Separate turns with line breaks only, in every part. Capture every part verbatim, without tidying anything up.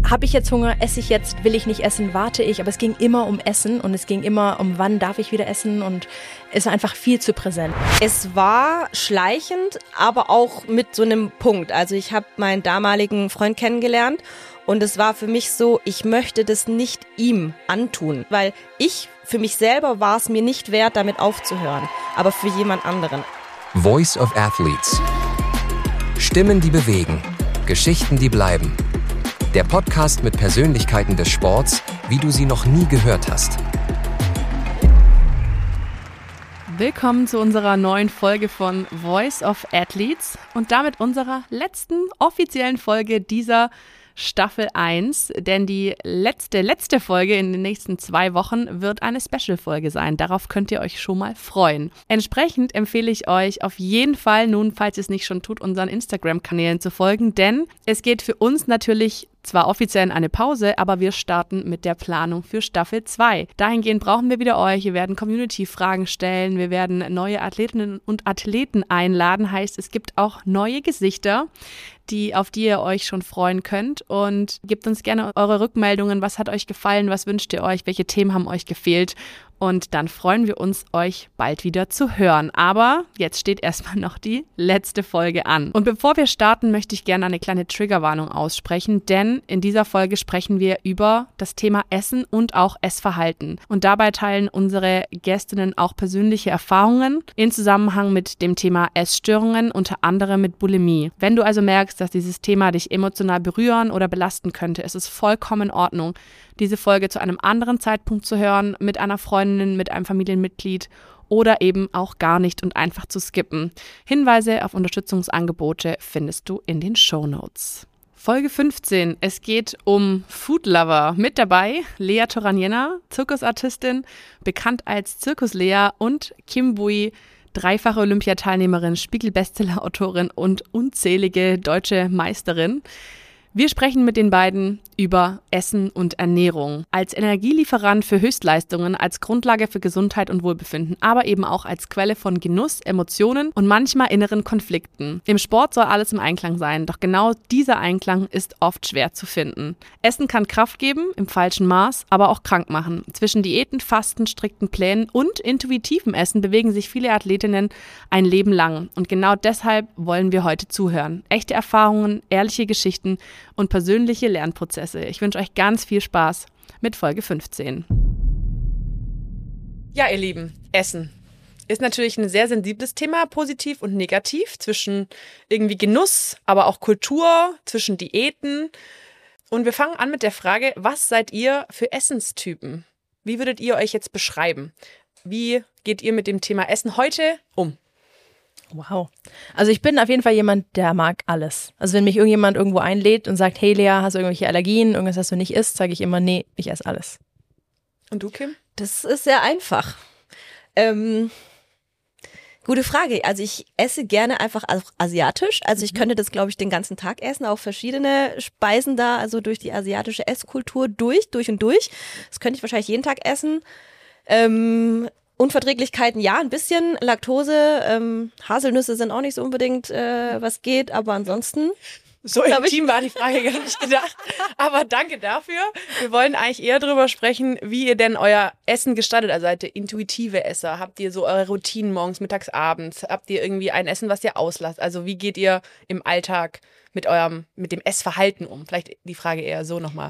habe ich jetzt Hunger, esse ich jetzt, will ich nicht essen, warte ich. Aber es ging immer um Essen und es ging immer um, wann darf ich wieder essen und es war einfach viel zu präsent.
Es war schleichend, aber auch mit so einem Punkt. Also ich habe meinen damaligen Freund kennengelernt und es war für mich so, ich möchte das nicht ihm antun, weil ich, für mich selber war es mir nicht wert, damit aufzuhören, aber für jemand anderen.
Voice of Athletes. Stimmen, die bewegen. Geschichten, die bleiben. Der Podcast mit Persönlichkeiten des Sports, wie du sie noch nie gehört hast.
Willkommen zu unserer neuen Folge von Voice of Athletes und damit unserer letzten offiziellen Folge dieser Staffel eins, denn die letzte, letzte Folge in den nächsten zwei Wochen wird eine Special-Folge sein. Darauf könnt ihr euch schon mal freuen. Entsprechend empfehle ich euch auf jeden Fall nun, falls ihr es nicht schon tut, unseren Instagram-Kanälen zu folgen, denn es geht für uns natürlich zwar offiziell in eine Pause, aber wir starten mit der Planung für Staffel zwei. Dahingehend brauchen wir wieder euch. Wir werden Community-Fragen stellen, wir werden neue Athletinnen und Athleten einladen. Heißt, es gibt auch neue Gesichter, die, auf die ihr euch schon freuen könnt. Und gebt uns gerne eure Rückmeldungen. Was hat euch gefallen? Was wünscht ihr euch? Welche Themen haben euch gefehlt? Und dann freuen wir uns, euch bald wieder zu hören. Aber jetzt steht erstmal noch die letzte Folge an. Und bevor wir starten, möchte ich gerne eine kleine Triggerwarnung aussprechen, denn in dieser Folge sprechen wir über das Thema Essen und auch Essverhalten. Und dabei teilen unsere Gästinnen auch persönliche Erfahrungen in Zusammenhang mit dem Thema Essstörungen, unter anderem mit Bulimie. Wenn du also merkst, dass dieses Thema dich emotional berühren oder belasten könnte, ist es vollkommen in Ordnung, diese Folge zu einem anderen Zeitpunkt zu hören, mit einer Freundin, mit einem Familienmitglied oder eben auch gar nicht und einfach zu skippen. Hinweise auf Unterstützungsangebote findest du in den Shownotes. Folge fünfzehn. Es geht um Food Lover. Mit dabei Lea Toraniena, Zirkusartistin, bekannt als Zirkus-Lea, und Kim Bui, dreifache Olympiateilnehmerin, Spiegel-Bestseller-Autorin und unzählige deutsche Meisterin. Wir sprechen mit den beiden über Essen und Ernährung als Energielieferant für Höchstleistungen, als Grundlage für Gesundheit und Wohlbefinden, aber eben auch als Quelle von Genuss, Emotionen und manchmal inneren Konflikten. Im Sport soll alles im Einklang sein, doch genau dieser Einklang ist oft schwer zu finden. Essen kann Kraft geben, im falschen Maß, aber auch krank machen. Zwischen Diäten, Fasten, strikten Plänen und intuitivem Essen bewegen sich viele Athletinnen ein Leben lang. Und genau deshalb wollen wir heute zuhören. Echte Erfahrungen, ehrliche Geschichten und persönliche Lernprozesse. Ich wünsche euch ganz viel Spaß mit Folge fünfzehn. Ja, ihr Lieben, Essen ist natürlich ein sehr sensibles Thema, positiv und negativ, zwischen irgendwie Genuss, aber auch Kultur, zwischen Diäten. Und wir fangen an mit der Frage, was seid ihr für Essenstypen? Wie würdet ihr euch jetzt beschreiben? Wie geht ihr mit dem Thema Essen heute um?
Wow. Also ich bin auf jeden Fall jemand, der mag alles. Also wenn mich irgendjemand irgendwo einlädt und sagt, hey Lea, hast du irgendwelche Allergien, irgendwas, was du nicht isst, sage ich immer, nee, ich esse alles.
Und du, Kim?
Das ist sehr einfach. Ähm, gute Frage. Also ich esse gerne einfach auch asiatisch. Also ich könnte das, glaube ich, den ganzen Tag essen, auch verschiedene Speisen da, also durch die asiatische Esskultur durch, durch und durch. Das könnte ich wahrscheinlich jeden Tag essen. Ähm, Unverträglichkeiten, ja, ein bisschen. Laktose, ähm, Haselnüsse sind auch nicht so unbedingt, äh, was geht, aber ansonsten.
So intim war die Frage gar nicht gedacht. Aber danke dafür. Wir wollen eigentlich eher darüber sprechen, wie ihr denn euer Essen gestaltet. Also seid ihr intuitive Esser? Habt ihr so eure Routinen morgens, mittags, abends? Habt ihr irgendwie ein Essen, was ihr auslasst? Also wie geht ihr im Alltag mit eurem, mit dem Essverhalten um? Vielleicht die Frage eher so nochmal.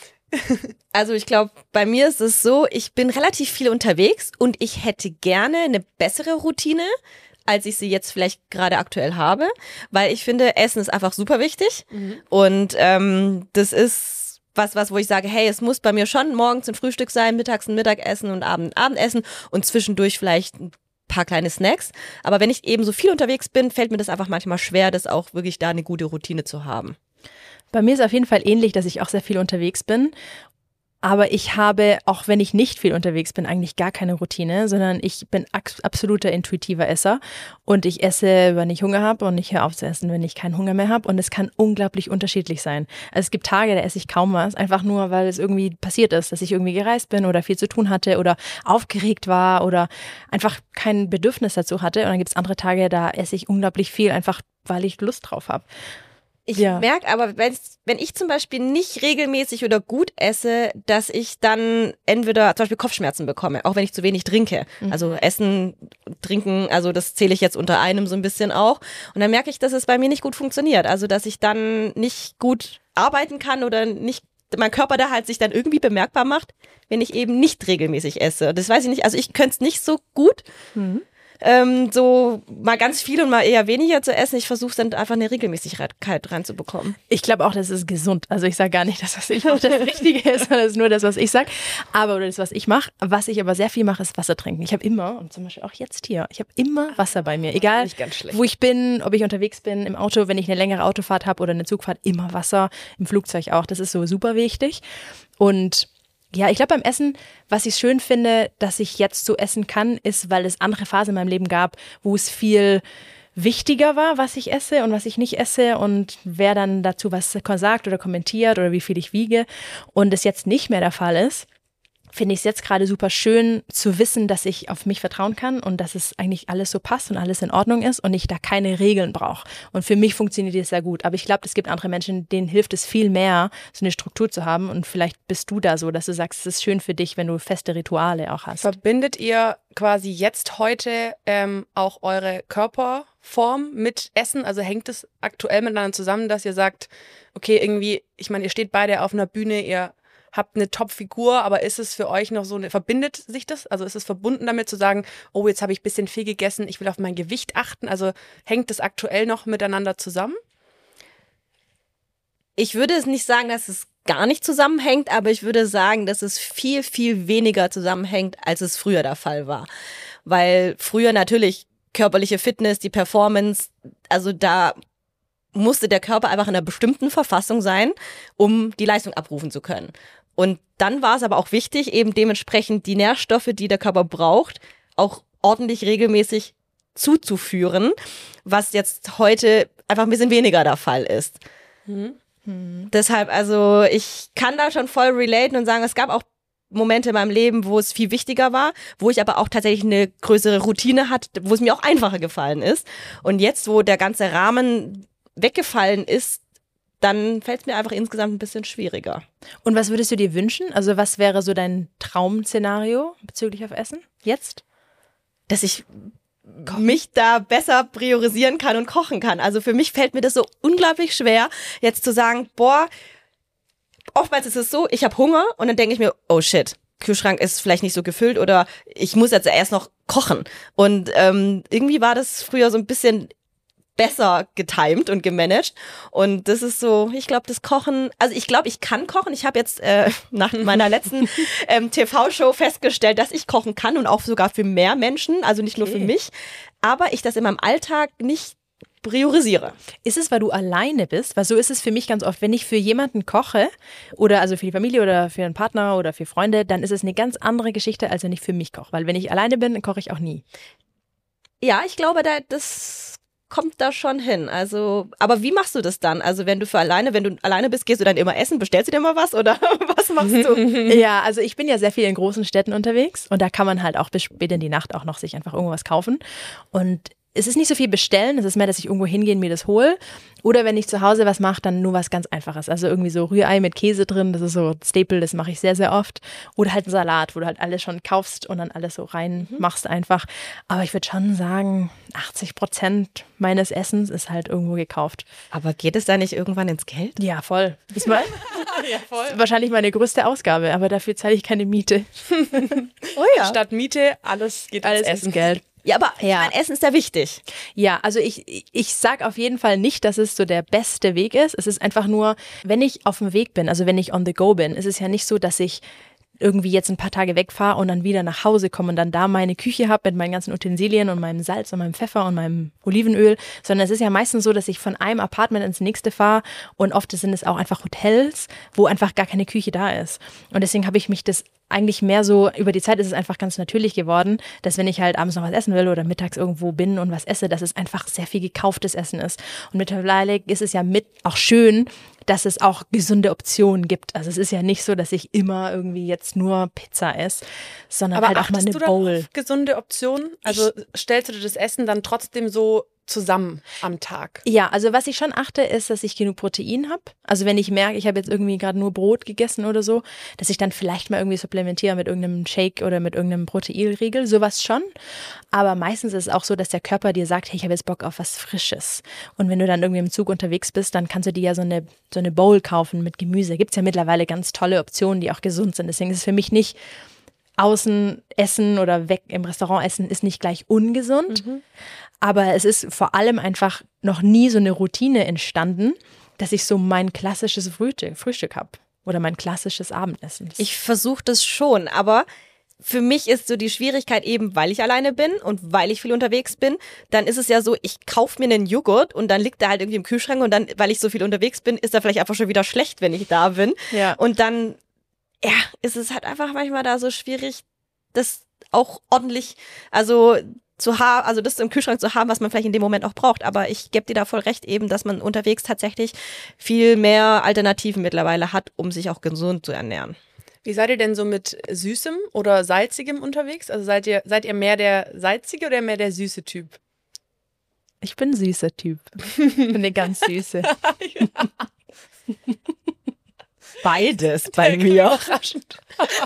Also ich glaube, bei mir ist es so, ich bin relativ viel unterwegs und ich hätte gerne eine bessere Routine, als ich sie jetzt vielleicht gerade aktuell habe, weil ich finde, Essen ist einfach super wichtig. Mhm. Und ähm, das ist was, was, wo ich sage, hey, es muss bei mir schon morgens ein Frühstück sein, mittags ein Mittagessen und Abend ein Abendessen und zwischendurch vielleicht ein paar kleine Snacks. Aber wenn ich eben so viel unterwegs bin, fällt mir das einfach manchmal schwer, das auch wirklich da eine gute Routine zu haben.
Bei mir ist auf jeden Fall ähnlich, dass ich auch sehr viel unterwegs bin. Aber ich habe, auch wenn ich nicht viel unterwegs bin, eigentlich gar keine Routine, sondern ich bin absoluter intuitiver Esser und ich esse, wenn ich Hunger habe und ich höre auf zu essen, wenn ich keinen Hunger mehr habe, und es kann unglaublich unterschiedlich sein. Also es gibt Tage, da esse ich kaum was, einfach nur, weil es irgendwie passiert ist, dass ich irgendwie gereist bin oder viel zu tun hatte oder aufgeregt war oder einfach kein Bedürfnis dazu hatte, und dann gibt es andere Tage, da esse ich unglaublich viel, einfach weil ich Lust drauf habe.
Ich
Ja.
merke aber, wenn's, wenn ich zum Beispiel nicht regelmäßig oder gut esse, dass ich dann entweder zum Beispiel Kopfschmerzen bekomme, auch wenn ich zu wenig trinke.
Mhm.
Also Essen, Trinken, also das zähle ich jetzt unter einem so ein bisschen auch. Und dann merke ich, dass es bei mir nicht gut funktioniert. Also dass ich dann nicht gut arbeiten kann oder nicht, mein Körper da halt sich dann irgendwie bemerkbar macht, wenn ich eben nicht regelmäßig esse. Das weiß ich nicht, also ich könnte es nicht so gut.
Mhm.
Ähm, so mal ganz viel und mal eher weniger zu essen. Ich versuche dann einfach eine Regelmäßigkeit reinzubekommen.
Ich glaube auch, das ist gesund. Also ich sage gar nicht, dass das nicht das Richtige ist, sondern das ist nur das, was ich sage. Aber oder das, was ich mache. Was ich aber sehr viel mache, ist Wasser trinken. Ich habe immer, und zum Beispiel auch jetzt hier, ich habe immer Wasser bei mir. Egal,
Nicht ganz schlecht.
wo ich bin, ob ich unterwegs bin, im Auto, wenn ich eine längere Autofahrt habe oder eine Zugfahrt, immer Wasser. Im Flugzeug auch. Das ist so super wichtig. Und ja, ich glaube beim Essen, was ich schön finde, dass ich jetzt so essen kann, ist, weil es andere Phasen in meinem Leben gab, wo es viel wichtiger war, was ich esse und was ich nicht esse und wer dann dazu was sagt oder kommentiert oder wie viel ich wiege und es jetzt nicht mehr der Fall ist, finde ich es jetzt gerade super schön zu wissen, dass ich auf mich vertrauen kann und dass es eigentlich alles so passt und alles in Ordnung ist und ich da keine Regeln brauche. Und für mich funktioniert das sehr gut. Aber ich glaube, es gibt andere Menschen, denen hilft es viel mehr, so eine Struktur zu haben. Und vielleicht bist du da so, dass du sagst, es ist schön für dich, wenn du feste Rituale auch hast.
Verbindet ihr quasi jetzt heute ähm, auch eure Körperform mit Essen? Also hängt es aktuell miteinander zusammen, dass ihr sagt, okay, irgendwie, ich meine, ihr steht beide auf einer Bühne, ihr habt eine Top-Figur, aber ist es für euch noch so eine, verbindet sich das? Also ist es verbunden damit zu sagen, oh, jetzt habe ich ein bisschen viel gegessen, ich will auf mein Gewicht achten? Also hängt das aktuell noch miteinander zusammen?
Ich würde es nicht sagen, dass es gar nicht zusammenhängt, aber ich würde sagen, dass es viel, viel weniger zusammenhängt, als es früher der Fall war. Weil früher natürlich körperliche Fitness, die Performance, also da musste der Körper einfach in einer bestimmten Verfassung sein, um die Leistung abrufen zu können. Und dann war es aber auch wichtig, eben dementsprechend die Nährstoffe, die der Körper braucht, auch ordentlich regelmäßig zuzuführen, was jetzt heute einfach ein bisschen weniger der Fall ist.
Mhm.
Hm. Deshalb, also ich kann da schon voll relaten und sagen, es gab auch Momente in meinem Leben, wo es viel wichtiger war, wo ich aber auch tatsächlich eine größere Routine hatte, wo es mir auch einfacher gefallen ist. Und jetzt, wo der ganze Rahmen weggefallen ist, dann fällt es mir einfach insgesamt ein bisschen schwieriger.
Und was würdest du dir wünschen? Also was wäre so dein Traum-Szenario bezüglich auf Essen jetzt?
Dass ich mich da besser priorisieren kann und kochen kann. Also für mich fällt mir das so unglaublich schwer, jetzt zu sagen, boah, oftmals ist es so, ich habe Hunger und dann denke ich mir, oh shit, Kühlschrank ist vielleicht nicht so gefüllt oder ich muss jetzt erst noch kochen. Und ähm, irgendwie war das früher so ein bisschen besser getimed und gemanagt. Und das ist so, ich glaube, das Kochen, also ich glaube, ich kann kochen. Ich habe jetzt äh, nach meiner letzten ähm, T V-Show festgestellt, dass ich kochen kann und auch sogar für mehr Menschen, also nicht nur
Okay.
für mich. Aber ich das in meinem Alltag nicht priorisiere.
Ist es, weil du alleine bist? Weil so ist es für mich ganz oft, wenn ich für jemanden koche oder also für die Familie oder für einen Partner oder für Freunde, dann ist es eine ganz andere Geschichte, als wenn ich für mich koche. Weil wenn ich alleine bin, koche ich auch nie.
Ja, ich glaube, da, das kommt da schon hin. Also, aber wie machst du das dann? Also, wenn du für alleine, wenn du alleine bist, gehst du dann immer essen? Bestellst du dir mal was oder was machst du?
Ja, also ich bin ja sehr viel in großen Städten unterwegs und da kann man halt auch bis spät in die Nacht auch noch sich einfach irgendwas kaufen. Und es ist nicht so viel bestellen, es ist mehr, dass ich irgendwo hingehe und mir das hole. Oder wenn ich zu Hause was mache, dann nur was ganz Einfaches. Also irgendwie so Rührei mit Käse drin, das ist so ein Staple, das mache ich sehr, sehr oft. Oder halt ein Salat, wo du halt alles schon kaufst und dann alles so rein machst einfach. Aber ich würde schon sagen, achtzig Prozent meines Essens ist halt irgendwo gekauft.
Aber geht es da nicht irgendwann ins Geld?
Ja, voll. Ist mal
Ja, voll.
wahrscheinlich meine größte Ausgabe, aber dafür zahle ich keine Miete.
Oh ja.
Statt Miete, alles geht
Alles
ins Essen.
ist Geld.
Ja, aber
Ja.
mein Essen ist ja wichtig.
Ja, also ich, ich sag auf jeden Fall nicht, dass es so der beste Weg ist. Es ist einfach nur, wenn ich auf dem Weg bin, also wenn ich on the go bin, ist es ja nicht so, dass ich irgendwie jetzt ein paar Tage wegfahre und dann wieder nach Hause komme und dann da meine Küche habe mit meinen ganzen Utensilien und meinem Salz und meinem Pfeffer und meinem Olivenöl, sondern es ist ja meistens so, dass ich von einem Apartment ins nächste fahre und oft sind es auch einfach Hotels, wo einfach gar keine Küche da ist. Und deswegen habe ich mich das eigentlich mehr so, über die Zeit ist es einfach ganz natürlich geworden, dass wenn ich halt abends noch was essen will oder mittags irgendwo bin und was esse, dass es einfach sehr viel gekauftes Essen ist. Und mittlerweile ist es ja mit auch schön, dass es auch gesunde Optionen gibt. Also es ist ja nicht so, dass ich immer irgendwie jetzt nur Pizza esse, sondern
Aber
halt auch mal
achtest
eine
du dann
Bowl.
auf gesunde Optionen? Also stellst du dir das Essen dann trotzdem so zusammen am Tag?
Ja, also was ich schon achte, ist, dass ich genug Protein habe. Also wenn ich merke, ich habe jetzt irgendwie gerade nur Brot gegessen oder so, dass ich dann vielleicht mal irgendwie supplementiere mit irgendeinem Shake oder mit irgendeinem Proteinriegel, sowas schon. Aber meistens ist es auch so, dass der Körper dir sagt, hey, ich habe jetzt Bock auf was Frisches. Und wenn du dann irgendwie im Zug unterwegs bist, dann kannst du dir ja so eine, so eine Bowl kaufen mit Gemüse. Gibt es ja mittlerweile ganz tolle Optionen, die auch gesund sind. Deswegen ist es für mich nicht außen essen oder weg im Restaurant essen ist nicht gleich ungesund. Mhm. Aber es ist vor allem einfach noch nie so eine Routine entstanden, dass ich so mein klassisches Frühstück, Frühstück habe oder mein klassisches Abendessen.
Ich versuche das schon, aber für mich ist so die Schwierigkeit eben, weil ich alleine bin und weil ich viel unterwegs bin, dann ist es ja so, ich kaufe mir einen Joghurt und dann liegt der halt irgendwie im Kühlschrank und dann, weil ich so viel unterwegs bin, ist er vielleicht einfach schon wieder schlecht, wenn ich da bin.
Ja.
Und dann, ja, ist es halt einfach manchmal da so schwierig, das auch ordentlich, also zu haben, also das im Kühlschrank zu haben, was man vielleicht in dem Moment auch braucht. Aber ich gebe dir da voll recht eben, dass man unterwegs tatsächlich viel mehr Alternativen mittlerweile hat, um sich auch gesund zu ernähren.
Wie seid ihr denn so mit Süßem oder Salzigem unterwegs? Also seid ihr, seid ihr mehr der salzige oder mehr der süße Typ?
Ich bin ein süßer Typ. Ich bin eine ganz süße.
Beides bei mir.
Überraschend.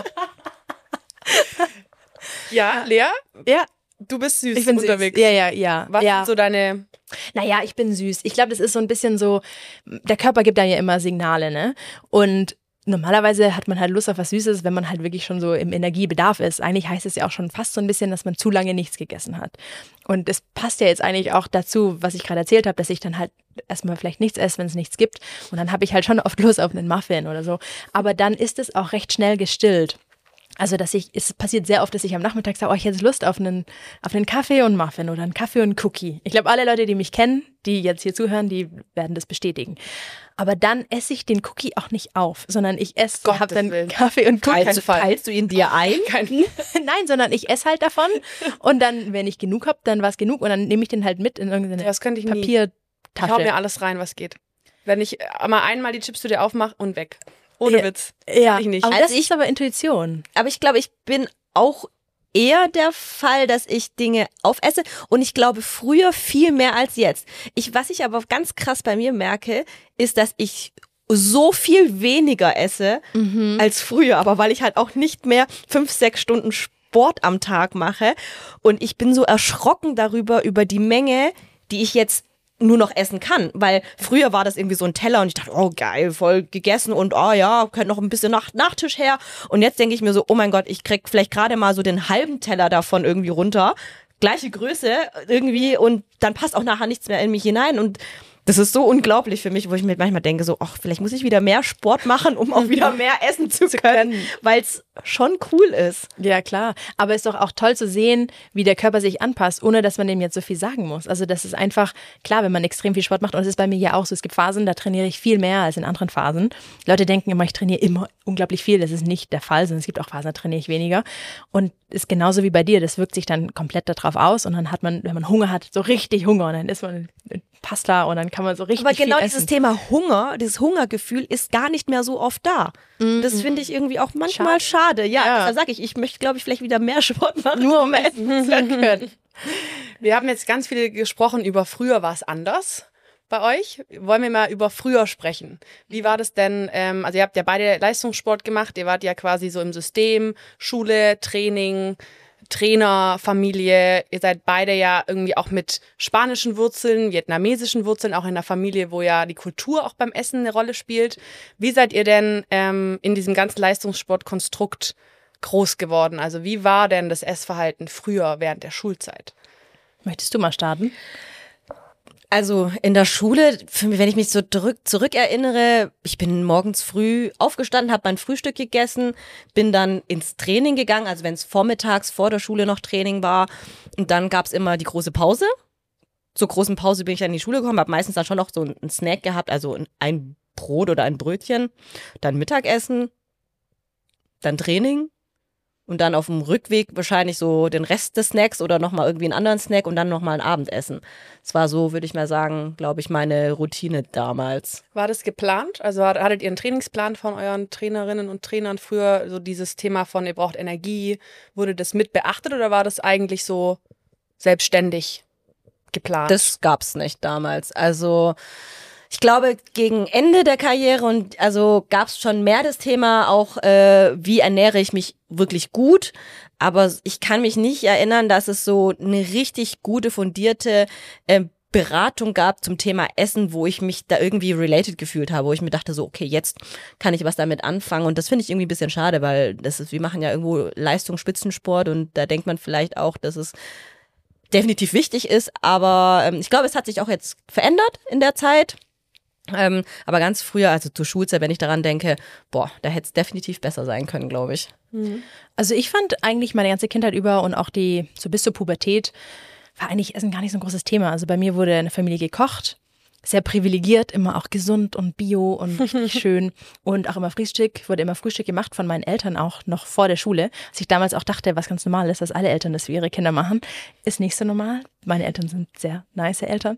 Ja, Lea?
Ja.
Du bist süß
ich bin
unterwegs.
Süß. Ja, ja, ja.
Was
ja.
sind so deine...
Naja, ich bin süß. Ich glaube, das ist so ein bisschen so, der Körper gibt da ja immer Signale, ne? Und normalerweise hat man halt Lust auf was Süßes, wenn man halt wirklich schon so im Energiebedarf ist. Eigentlich heißt es ja auch schon fast so ein bisschen, dass man zu lange nichts gegessen hat. Und es passt ja jetzt eigentlich auch dazu, was ich gerade erzählt habe, dass ich dann halt erstmal vielleicht nichts esse, wenn es nichts gibt. Und dann habe ich halt schon oft Lust auf einen Muffin oder so. Aber dann ist es auch recht schnell gestillt. Also, dass ich, es passiert sehr oft, dass ich am Nachmittag sage, oh, ich hätte Lust auf einen, auf einen Kaffee und Muffin oder einen Kaffee und Cookie. Ich glaube, alle Leute, die mich kennen, die jetzt hier zuhören, die werden das bestätigen. Aber dann esse ich den Cookie auch nicht auf, sondern ich esse, habe dann
Willen.
Kaffee und Cookie.
Teilst, teilst du ihn dir ein?
Nein, sondern ich esse halt davon und dann, wenn ich genug habe, dann war es genug und dann nehme ich den halt mit in irgendeine
das könnte ich nie.
Papiertasche.
Ich hau mir alles rein, was geht. Wenn ich mal einmal die Chips zu dir aufmache und weg. Ohne
ja,
Witz.
Ja,
ich nicht.
aber
Also
das
ich,
ist aber Intuition.
Aber ich glaube, ich bin auch eher der Fall, dass ich Dinge aufesse und ich glaube früher viel mehr als jetzt. Ich, was ich aber ganz krass bei mir merke, ist, dass ich so viel weniger esse mhm. als früher, aber weil ich halt auch nicht mehr fünf, sechs Stunden Sport am Tag mache und ich bin so erschrocken darüber, über die Menge, die ich jetzt nur noch essen kann, weil früher war das irgendwie so ein Teller und ich dachte, oh geil, voll gegessen und oh ja, könnte noch ein bisschen Nach- Nachtisch her und jetzt denke ich mir so, oh mein Gott, ich krieg vielleicht gerade mal so den halben Teller davon irgendwie runter, gleiche Größe irgendwie und dann passt auch nachher nichts mehr in mich hinein und das ist so unglaublich für mich, wo ich mir manchmal denke so, ach, vielleicht muss ich wieder mehr Sport machen, um auch wieder mehr essen zu können, weil es schon cool ist.
Ja, klar. Aber es ist doch auch toll zu sehen, wie der Körper sich anpasst, ohne dass man dem jetzt so viel sagen muss. Also das ist einfach, klar, wenn man extrem viel Sport macht und es ist bei mir ja auch so, es gibt Phasen, da trainiere ich viel mehr als in anderen Phasen. Leute denken immer, ich trainiere immer unglaublich viel. Das ist nicht der Fall, sondern es gibt auch Phasen, da trainiere ich weniger. Und ist genauso wie bei dir, das wirkt sich dann komplett darauf aus und dann hat man, wenn man Hunger hat, so richtig Hunger und dann isst man Pasta und dann kann man so richtig
Aber genau
viel
dieses
essen.
Thema Hunger, dieses Hungergefühl ist gar nicht mehr so oft da. Mhm. Das finde ich irgendwie auch manchmal schade. schade. Ja,
ja.
da sage ich, ich möchte, glaube ich, vielleicht wieder mehr Sport machen.
Nur um essen zu können.
Wir haben jetzt ganz viel gesprochen über früher war es anders bei euch. Wollen wir mal über früher sprechen? Wie war das denn? Ähm, also ihr habt ja beide Leistungssport gemacht. Ihr wart ja quasi so im System, Schule, Training, Trainer, Familie, ihr seid beide ja irgendwie auch mit spanischen Wurzeln, vietnamesischen Wurzeln, auch in einer Familie, wo ja die Kultur auch beim Essen eine Rolle spielt. Wie seid ihr denn ähm, in diesem ganzen Leistungssportkonstrukt groß geworden? Also wie war denn das Essverhalten früher während der Schulzeit?
Möchtest du mal starten?
Also in der Schule, wenn ich mich so zurück, zurückerinnere, ich bin morgens früh aufgestanden, habe mein Frühstück gegessen, bin dann ins Training gegangen, also wenn es vormittags vor der Schule noch Training war. Und dann gab es immer die große Pause. Zur großen Pause bin ich dann in die Schule gekommen, habe meistens dann schon noch so einen Snack gehabt, also ein Brot oder ein Brötchen, dann Mittagessen, dann Training. Und dann auf dem Rückweg wahrscheinlich so den Rest des Snacks oder nochmal irgendwie einen anderen Snack und dann nochmal ein Abendessen. Das war so, würde ich mal sagen, glaube ich, meine Routine damals.
War das geplant? Also hattet ihr einen Trainingsplan von euren Trainerinnen und Trainern früher? So dieses Thema von, ihr braucht Energie, wurde das mit beachtet oder war das eigentlich so selbstständig?
geplant?
Das gab's nicht damals. Also ich glaube, gegen Ende der Karriere und also gab's schon mehr das Thema auch, äh, wie ernähre ich mich wirklich gut. Aber ich kann mich nicht erinnern, dass es so eine richtig gute, fundierte äh, Beratung gab zum Thema Essen, wo ich mich da irgendwie related gefühlt habe, wo ich mir dachte so, okay, jetzt kann ich was damit anfangen und das finde ich irgendwie ein bisschen schade, weil das ist, wir machen ja irgendwo Leistungsspitzensport und da denkt man vielleicht auch, dass es definitiv wichtig ist, aber ähm, ich glaube, es hat sich auch jetzt verändert in der Zeit, ähm, aber ganz früher, also zur Schulzeit, wenn ich daran denke, boah, da hätte es definitiv besser sein können, glaube ich.
Also ich fand eigentlich meine ganze Kindheit über und auch die, so bis zur Pubertät, war eigentlich Essen gar nicht so ein großes Thema. Also bei mir wurde in der Familie gekocht, sehr privilegiert, immer auch gesund und bio und richtig schön und auch immer Frühstück, wurde immer Frühstück gemacht von meinen Eltern auch noch vor der Schule. Was ich damals auch dachte, was ganz normal ist, dass alle Eltern das für ihre Kinder machen, ist nicht so normal. Meine Eltern sind sehr nice Eltern.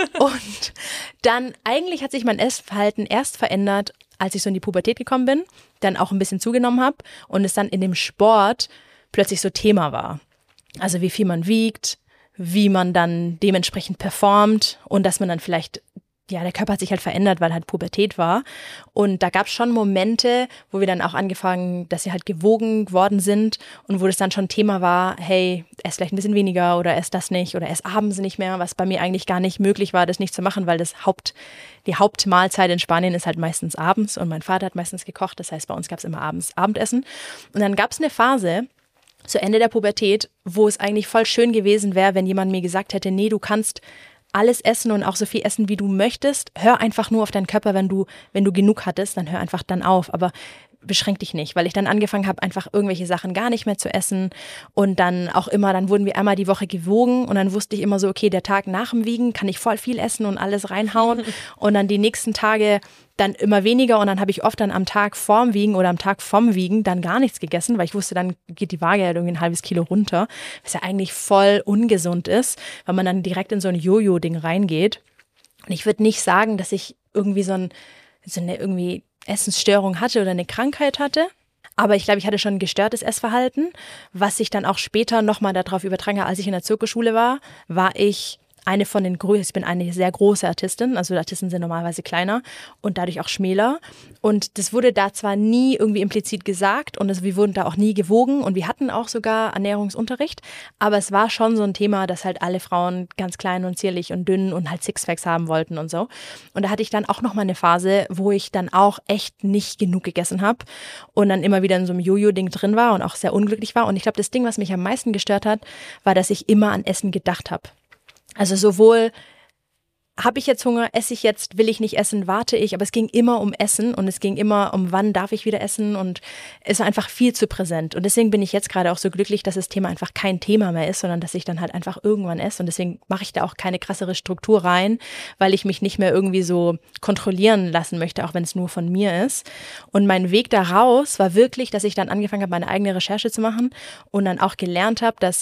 Und dann eigentlich hat sich mein Essverhalten erst verändert, als ich so in die Pubertät gekommen bin, dann auch ein bisschen zugenommen habe und es dann in dem Sport plötzlich so Thema war. Also wie viel man wiegt, wie man dann dementsprechend performt und dass man dann vielleicht, ja, der Körper hat sich halt verändert, weil halt Pubertät war. Und da gab es schon Momente, wo wir dann auch angefangen, dass sie halt gewogen worden sind und wo das dann schon Thema war, hey, ess vielleicht ein bisschen weniger oder ess das nicht oder ess abends nicht mehr, was bei mir eigentlich gar nicht möglich war, das nicht zu machen, weil das Haupt, die Hauptmahlzeit in Spanien ist halt meistens abends und mein Vater hat meistens gekocht, das heißt, bei uns gab es immer abends Abendessen. Und dann gab es eine Phase, zu Ende der Pubertät, wo es eigentlich voll schön gewesen wäre, wenn jemand mir gesagt hätte, nee, du kannst alles essen und auch so viel essen, wie du möchtest. Hör einfach nur auf deinen Körper, wenn du, wenn du genug hattest, dann hör einfach dann auf. Aber beschränk dich nicht, weil ich dann angefangen habe, einfach irgendwelche Sachen gar nicht mehr zu essen und dann auch immer, dann wurden wir einmal die Woche gewogen und dann wusste ich immer so, okay, der Tag nach dem Wiegen kann ich voll viel essen und alles reinhauen und dann die nächsten Tage dann immer weniger und dann habe ich oft dann am Tag vorm Wiegen oder am Tag vom Wiegen dann gar nichts gegessen, weil ich wusste, dann geht die Waage ja irgendwie ein halbes Kilo runter, was ja eigentlich voll ungesund ist, weil man dann direkt in so ein Jojo-Ding reingeht. Und ich würde nicht sagen, dass ich irgendwie so, ein, so eine irgendwie Essensstörung hatte oder eine Krankheit hatte. Aber ich glaube, ich hatte schon ein gestörtes Essverhalten, was sich dann auch später nochmal darauf übertragen hat. Als ich in der Zirkusschule war, war ich eine von den größten, ich bin eine sehr große Artistin, also Artisten sind normalerweise kleiner und dadurch auch schmäler. Und das wurde da zwar nie irgendwie implizit gesagt und es, wir wurden da auch nie gewogen und wir hatten auch sogar Ernährungsunterricht, aber es war schon so ein Thema, dass halt alle Frauen ganz klein und zierlich und dünn und halt Sixpacks haben wollten und so. Und da hatte ich dann auch nochmal eine Phase, wo ich dann auch echt nicht genug gegessen habe und dann immer wieder in so einem Jojo-Ding drin war und auch sehr unglücklich war. Und ich glaube, das Ding, was mich am meisten gestört hat, war, dass ich immer an Essen gedacht habe. Also sowohl, habe ich jetzt Hunger, esse ich jetzt, will ich nicht essen, warte ich, aber es ging immer um Essen und es ging immer um, wann darf ich wieder essen und es war einfach viel zu präsent. Und deswegen bin ich jetzt gerade auch so glücklich, dass das Thema einfach kein Thema mehr ist, sondern dass ich dann halt einfach irgendwann esse und deswegen mache ich da auch keine krassere Struktur rein, weil ich mich nicht mehr irgendwie so kontrollieren lassen möchte, auch wenn es nur von mir ist. Und mein Weg da raus war wirklich, dass ich dann angefangen habe, meine eigene Recherche zu machen und dann auch gelernt habe, dass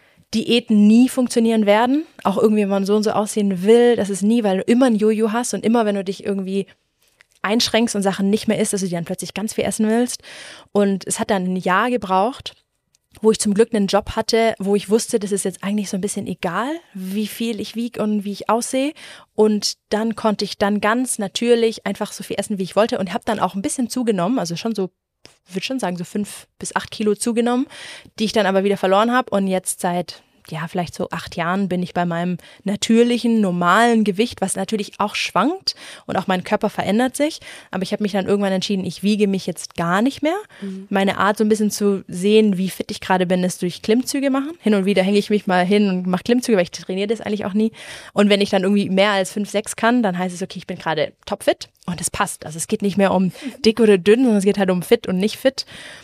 Diäten nie funktionieren werden, auch irgendwie, wenn man so und so aussehen will, das ist nie, weil du immer ein Jojo hast und immer, wenn du dich irgendwie einschränkst und Sachen nicht mehr isst, dass du dir dann plötzlich ganz viel essen willst. Und es hat dann ein Jahr gebraucht, wo ich zum Glück einen Job hatte, wo ich wusste, das ist jetzt eigentlich so ein bisschen egal, wie viel ich wiege und wie ich aussehe. Und dann konnte ich dann ganz natürlich einfach so viel essen, wie ich wollte und habe dann auch ein bisschen zugenommen, also schon so, würde schon sagen, so fünf bis acht Kilo zugenommen, die ich dann aber wieder verloren habe. Und jetzt seit, ja, vielleicht so acht Jahren bin ich bei meinem natürlichen, normalen Gewicht, was natürlich auch schwankt und auch mein Körper verändert sich. Aber ich habe mich dann irgendwann entschieden, ich wiege mich jetzt gar nicht mehr. Mhm. Meine Art, so ein bisschen zu sehen, wie fit ich gerade bin, ist durch Klimmzüge machen. Hin und wieder hänge ich mich mal hin und mache Klimmzüge, weil ich trainiere das eigentlich auch nie. Und wenn ich dann irgendwie mehr als fünf, sechs kann, dann heißt es, okay, ich bin gerade topfit. Und es passt. Also es geht nicht mehr um dick oder dünn, sondern es geht halt um fit und nicht fit.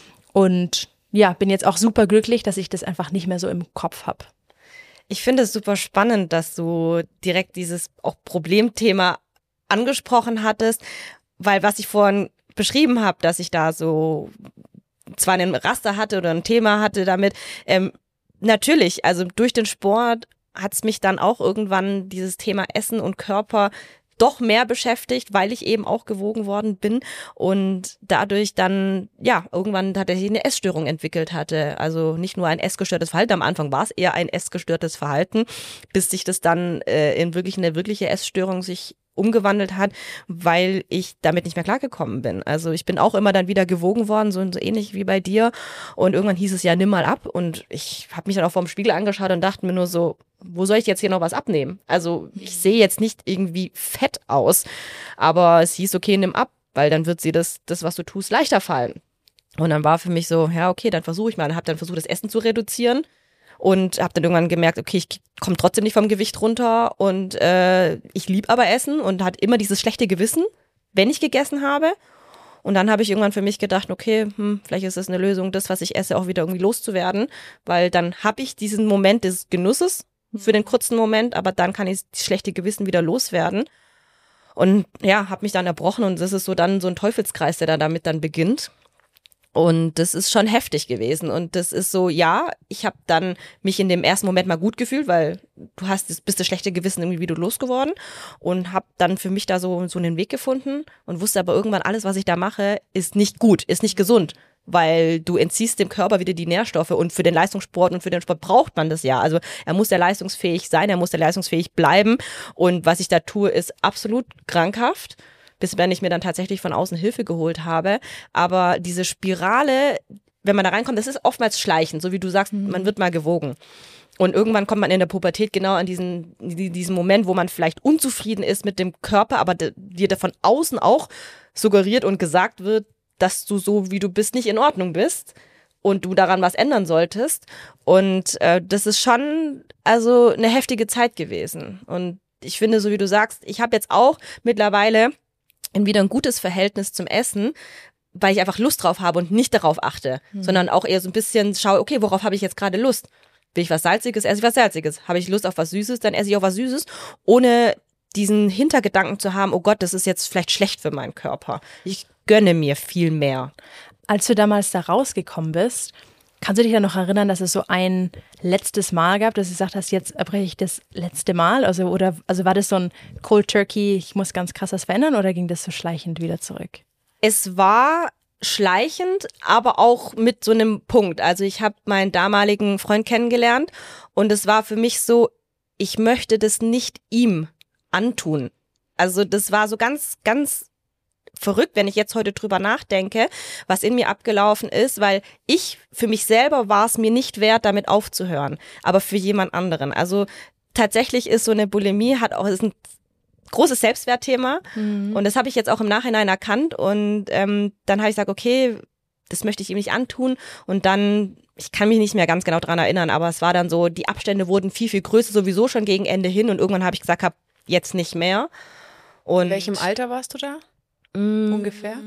Und ja, bin jetzt auch super glücklich, dass ich das einfach nicht mehr so im Kopf habe.
Ich finde es super spannend, dass du direkt dieses auch Problemthema angesprochen hattest, weil was ich vorhin beschrieben habe, dass ich da so zwar einen Raster hatte oder ein Thema hatte damit, ähm, natürlich, also durch den Sport hat es mich dann auch irgendwann dieses Thema Essen und Körper doch mehr beschäftigt, weil ich eben auch gewogen worden bin und dadurch dann, ja, irgendwann tatsächlich eine Essstörung entwickelt hatte. Also nicht nur ein essgestörtes Verhalten, am Anfang war es eher ein essgestörtes Verhalten, bis sich das dann äh, in wirklich eine wirkliche Essstörung sich umgewandelt hat, weil ich damit nicht mehr klargekommen bin. Also ich bin auch immer dann wieder gewogen worden, so, so ähnlich wie bei dir. Und irgendwann hieß es ja, nimm mal ab. Und ich habe mich dann auch vor dem Spiegel angeschaut und dachte mir nur so, wo soll ich jetzt hier noch was abnehmen? Also ich sehe jetzt nicht irgendwie fett aus, aber es hieß, okay, nimm ab, weil dann wird sie das, das, was du tust, leichter fallen. Und dann war für mich so, ja, okay, dann versuche ich mal. Dann habe dann versucht, das Essen zu reduzieren. Und habe dann irgendwann gemerkt, okay, ich komme trotzdem nicht vom Gewicht runter und äh, ich lieb aber Essen und hatte immer dieses schlechte Gewissen, wenn ich gegessen habe. Und dann habe ich irgendwann für mich gedacht, okay, hm, vielleicht ist es eine Lösung, das, was ich esse, auch wieder irgendwie loszuwerden, weil dann habe ich diesen Moment des Genusses für den kurzen Moment, aber dann kann ich das schlechte Gewissen wieder loswerden. Und ja, habe mich dann erbrochen und das ist so dann so ein Teufelskreis, der da damit dann beginnt. Und das ist schon heftig gewesen. Und das ist so, ja, ich habe dann mich in dem ersten Moment mal gut gefühlt, weil du hast das, bist das schlechte Gewissen irgendwie wieder losgeworden und habe dann für mich da so, so einen Weg gefunden und wusste aber irgendwann, alles, was ich da mache, ist nicht gut, ist nicht gesund, weil du entziehst dem Körper wieder die Nährstoffe und für den Leistungssport und für den Sport braucht man das ja. Also er muss ja leistungsfähig sein, er muss ja leistungsfähig bleiben und was ich da tue, ist absolut krankhaft. Bis wenn ich mir dann tatsächlich von außen Hilfe geholt habe. Aber diese Spirale, wenn man da reinkommt, das ist oftmals schleichend, so wie du sagst, mhm. man wird mal gewogen. Und irgendwann kommt man in der Pubertät genau an diesen, diesen Moment, wo man vielleicht unzufrieden ist mit dem Körper, aber dir da von außen auch suggeriert und gesagt wird, dass du so, wie du bist, nicht in Ordnung bist und du daran was ändern solltest. Und äh, das ist schon also eine heftige Zeit gewesen. Und ich finde, so wie du sagst, ich habe jetzt auch mittlerweile wieder ein gutes Verhältnis zum Essen, weil ich einfach Lust drauf habe und nicht darauf achte, mhm. sondern auch eher so ein bisschen schaue, okay, worauf habe ich jetzt gerade Lust? Will ich was Salziges, esse ich was Salziges. Habe ich Lust auf was Süßes, dann esse ich auch was Süßes, ohne diesen Hintergedanken zu haben, oh Gott, das ist jetzt vielleicht schlecht für meinen Körper. Ich gönne mir viel mehr.
Als du damals da rausgekommen bist, kannst du dich ja noch erinnern, dass es so ein letztes Mal gab, dass du gesagt hast, jetzt erbreche ich das letzte Mal? Also, oder, also war das so ein Cold Turkey, ich muss ganz krass was verändern oder ging das so schleichend wieder zurück?
Es war schleichend, aber auch mit so einem Punkt. Also ich habe meinen damaligen Freund kennengelernt und es war für mich so, ich möchte das nicht ihm antun. Also das war so ganz, ganz verrückt, wenn ich jetzt heute drüber nachdenke, was in mir abgelaufen ist, weil ich, für mich selber war es mir nicht wert, damit aufzuhören, aber für jemand anderen. Also tatsächlich ist so eine Bulimie, hat auch, ist ein großes Selbstwertthema mhm. und das habe ich jetzt auch im Nachhinein erkannt und ähm, dann habe ich gesagt, okay, das möchte ich ihm nicht antun und dann, ich kann mich nicht mehr ganz genau dran erinnern, aber es war dann so, die Abstände wurden viel, viel größer, sowieso schon gegen Ende hin und irgendwann habe ich gesagt, hab, jetzt nicht mehr. Und
in welchem Alter warst du da? Ungefähr?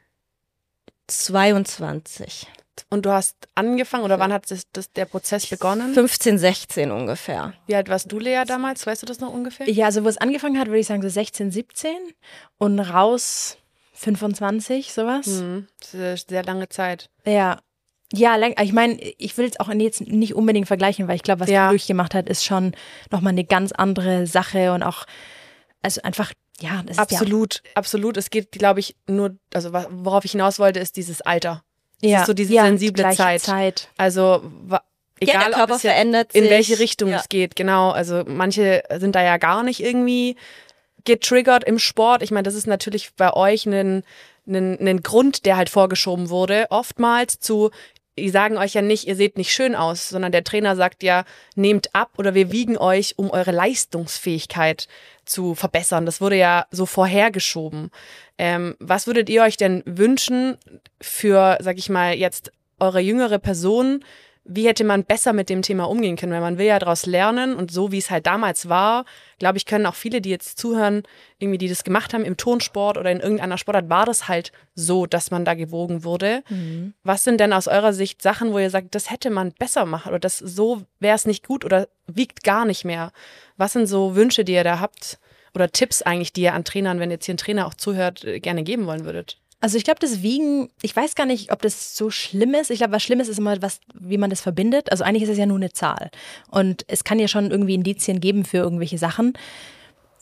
zweiundzwanzig.
Und du hast angefangen, oder wann hat das, das, der Prozess begonnen?
fünfzehn, sechzehn ungefähr.
Wie alt warst du, Lea, damals? Weißt du das noch ungefähr?
Ja, also wo es angefangen hat, würde ich sagen so sechzehn, siebzehn und raus fünfundzwanzig, sowas.
Mhm. Das ist eine sehr lange Zeit.
Ja. Ja, ich meine, ich will jetzt auch jetzt nicht unbedingt vergleichen, weil ich glaube, was ja. du durchgemacht hast, ist schon nochmal eine ganz andere Sache und auch, also einfach, ja, das
absolut,
ist ja.
absolut. Es geht, glaube ich, nur, also worauf ich hinaus wollte, ist dieses Alter. Es
ja.
ist so diese
ja,
sensible
die
Zeit.
Zeit.
Also egal,
ja, der Körper
ob es ja
verändert
in
sich.
welche Richtung
ja.
es geht, genau. Also manche sind da ja gar nicht irgendwie getriggert im Sport. Ich meine, das ist natürlich bei euch ein, ein, ein Grund, der halt vorgeschoben wurde, oftmals zu, die sagen euch ja nicht, ihr seht nicht schön aus, sondern der Trainer sagt ja, nehmt ab oder wir wiegen euch, um eure Leistungsfähigkeit zu verbessern. Das wurde ja so vorhergeschoben. Ähm, was würdet ihr euch denn wünschen für, sag ich mal, jetzt eure jüngere Person? Wie hätte man besser mit dem Thema umgehen können? Weil man will ja daraus lernen und so, wie es halt damals war, glaube ich, können auch viele, die jetzt zuhören, irgendwie, die das gemacht haben im Turnsport oder in irgendeiner Sportart, war das halt so, dass man da gewogen wurde. Mhm. Was sind denn aus eurer Sicht Sachen, wo ihr sagt, das hätte man besser machen oder das so wäre es nicht gut oder wiegt gar nicht mehr? Was sind so Wünsche, die ihr da habt oder Tipps eigentlich, die ihr an Trainern, wenn jetzt hier ein Trainer auch zuhört, gerne geben wollen würdet?
Also ich glaube, das Wiegen, ich weiß gar nicht, ob das so schlimm ist. Ich glaube, was Schlimmes ist immer, was, wie man das verbindet. Also eigentlich ist es ja nur eine Zahl. Und es kann ja schon irgendwie Indizien geben für irgendwelche Sachen.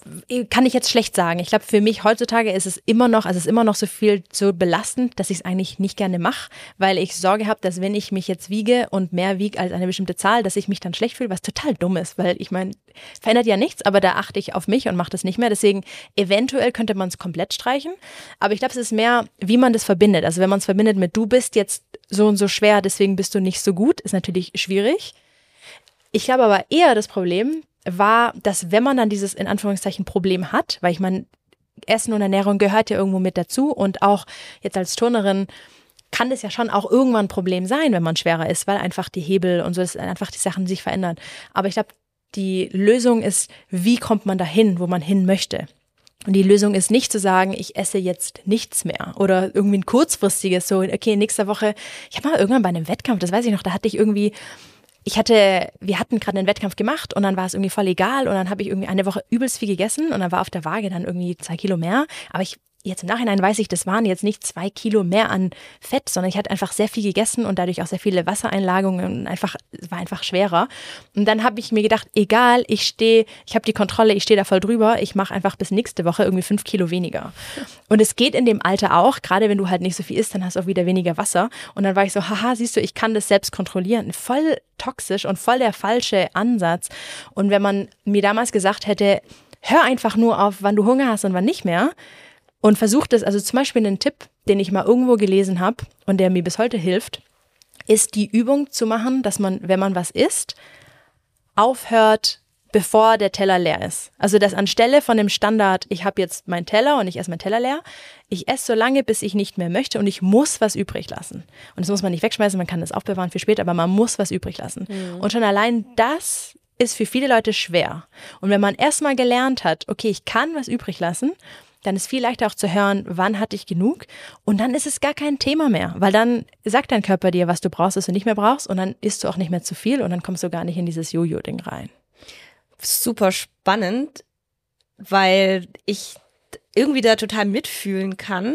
kann ich jetzt schlecht sagen. Ich glaube, für mich heutzutage ist es immer noch, also es ist immer noch so viel so belastend, dass ich es eigentlich nicht gerne mache, weil ich Sorge habe, dass wenn ich mich jetzt wiege und mehr wiege als eine bestimmte Zahl, dass ich mich dann schlecht fühle, was total dumm ist, weil ich meine, verändert ja nichts, aber da achte ich auf mich und mache das nicht mehr. Deswegen eventuell könnte man es komplett streichen, aber ich glaube, es ist mehr, wie man das verbindet. Also wenn man es verbindet mit du bist jetzt so und so schwer, deswegen bist du nicht so gut, ist natürlich schwierig. Ich glaube aber eher das Problem war, dass wenn man dann dieses in Anführungszeichen Problem hat, weil ich meine, Essen und Ernährung gehört ja irgendwo mit dazu und auch jetzt als Turnerin kann das ja schon auch irgendwann ein Problem sein, wenn man schwerer ist, weil einfach die Hebel und so, dass einfach die Sachen sich verändern. Aber ich glaube, die Lösung ist, wie kommt man dahin, wo man hin möchte. Und die Lösung ist nicht zu sagen, ich esse jetzt nichts mehr oder irgendwie ein kurzfristiges, so, okay, nächste Woche, ich habe mal irgendwann bei einem Wettkampf, das weiß ich noch, da hatte ich irgendwie Ich hatte, wir hatten gerade einen Wettkampf gemacht und dann war es irgendwie voll egal und dann habe ich irgendwie eine Woche übelst viel gegessen und dann war auf der Waage dann irgendwie zwei Kilo mehr. Aber ich, jetzt im Nachhinein weiß ich, das waren jetzt nicht zwei Kilo mehr an Fett, sondern ich hatte einfach sehr viel gegessen und dadurch auch sehr viele Wassereinlagungen und einfach, es war einfach schwerer. Und dann habe ich mir gedacht, egal, ich stehe, ich habe die Kontrolle, ich stehe da voll drüber, ich mache einfach bis nächste Woche irgendwie fünf Kilo weniger. Und es geht in dem Alter auch, gerade wenn du halt nicht so viel isst, dann hast du auch wieder weniger Wasser. Und dann war ich so, haha, siehst du, ich kann das selbst kontrollieren. Voll toxisch und voll der falsche Ansatz. Und wenn man mir damals gesagt hätte, hör einfach nur auf, wann du Hunger hast und wann nicht mehr und versuch das, also zum Beispiel einen Tipp, den ich mal irgendwo gelesen habe und der mir bis heute hilft, ist die Übung zu machen, dass man, wenn man was isst, aufhört, bevor der Teller leer ist. Also dass anstelle von dem Standard, ich habe jetzt meinen Teller und ich esse meinen Teller leer, ich esse so lange, bis ich nicht mehr möchte und ich muss was übrig lassen. Und das muss man nicht wegschmeißen, man kann das aufbewahren für später, aber man muss was übrig lassen. Mhm. Und schon allein das ist für viele Leute schwer. Und wenn man erstmal gelernt hat, okay, ich kann was übrig lassen, dann ist viel leichter auch zu hören, wann hatte ich genug und dann ist es gar kein Thema mehr, weil dann sagt dein Körper dir, was du brauchst, was du nicht mehr brauchst und dann isst du auch nicht mehr zu viel und dann kommst du gar nicht in dieses Jojo-Ding rein.
Super spannend, weil ich irgendwie da total mitfühlen kann.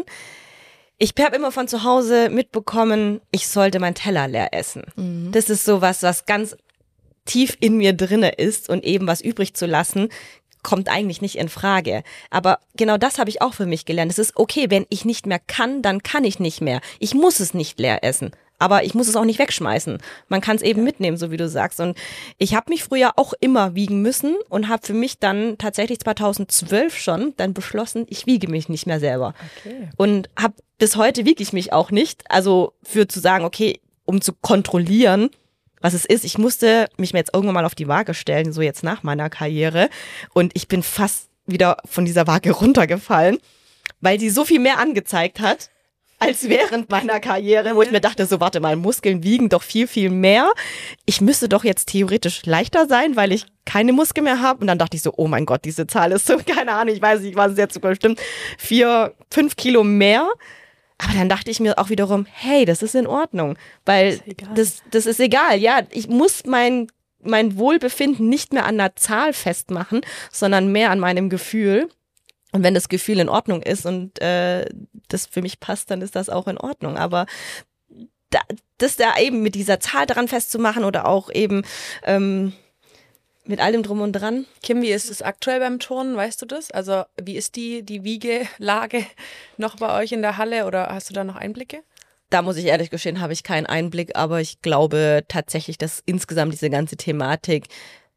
Ich habe immer von zu Hause mitbekommen, ich sollte meinen Teller leer essen. Mhm. Das ist sowas, was ganz tief in mir drinne ist und eben was übrig zu lassen, kommt eigentlich nicht in Frage. Aber genau das habe ich auch für mich gelernt. Es ist okay, wenn ich nicht mehr kann, dann kann ich nicht mehr. Ich muss es nicht leer essen. Aber ich muss es auch nicht wegschmeißen. Man kann es eben mitnehmen, so wie du sagst. Und ich habe mich früher auch immer wiegen müssen und habe für mich dann tatsächlich zweitausendzwölf schon dann beschlossen, ich wiege mich nicht mehr selber. Okay. Und habe bis heute wiege ich mich auch nicht. Also für zu sagen, okay, um zu kontrollieren, was es ist. Ich musste mich mir jetzt irgendwann mal auf die Waage stellen, so jetzt nach meiner Karriere. Und ich bin fast wieder von dieser Waage runtergefallen, weil die so viel mehr angezeigt hat als während meiner Karriere, wo ich mir dachte, so warte mal, Muskeln wiegen doch viel, viel mehr. Ich müsste doch jetzt theoretisch leichter sein, weil ich keine Muskeln mehr habe. Und dann dachte ich so, oh mein Gott, diese Zahl ist so, keine Ahnung, ich weiß nicht, was es jetzt sogar stimmt, vier, fünf Kilo mehr. Aber dann dachte ich mir auch wiederum, hey, das ist in Ordnung, weil das, das ist egal. Ja, ich muss mein, mein Wohlbefinden nicht mehr an einer Zahl festmachen, sondern mehr an meinem Gefühl. Und wenn das Gefühl in Ordnung ist und äh, das für mich passt, dann ist das auch in Ordnung. Aber da, das da eben mit dieser Zahl dran festzumachen oder auch eben ähm, mit allem drum und dran.
Kim, wie ist es aktuell beim Turnen, weißt du das? Also wie ist die, die Wiegelage noch bei euch in der Halle oder hast du da noch Einblicke?
Da muss ich ehrlich gestehen, habe ich keinen Einblick, aber ich glaube tatsächlich, dass insgesamt diese ganze Thematik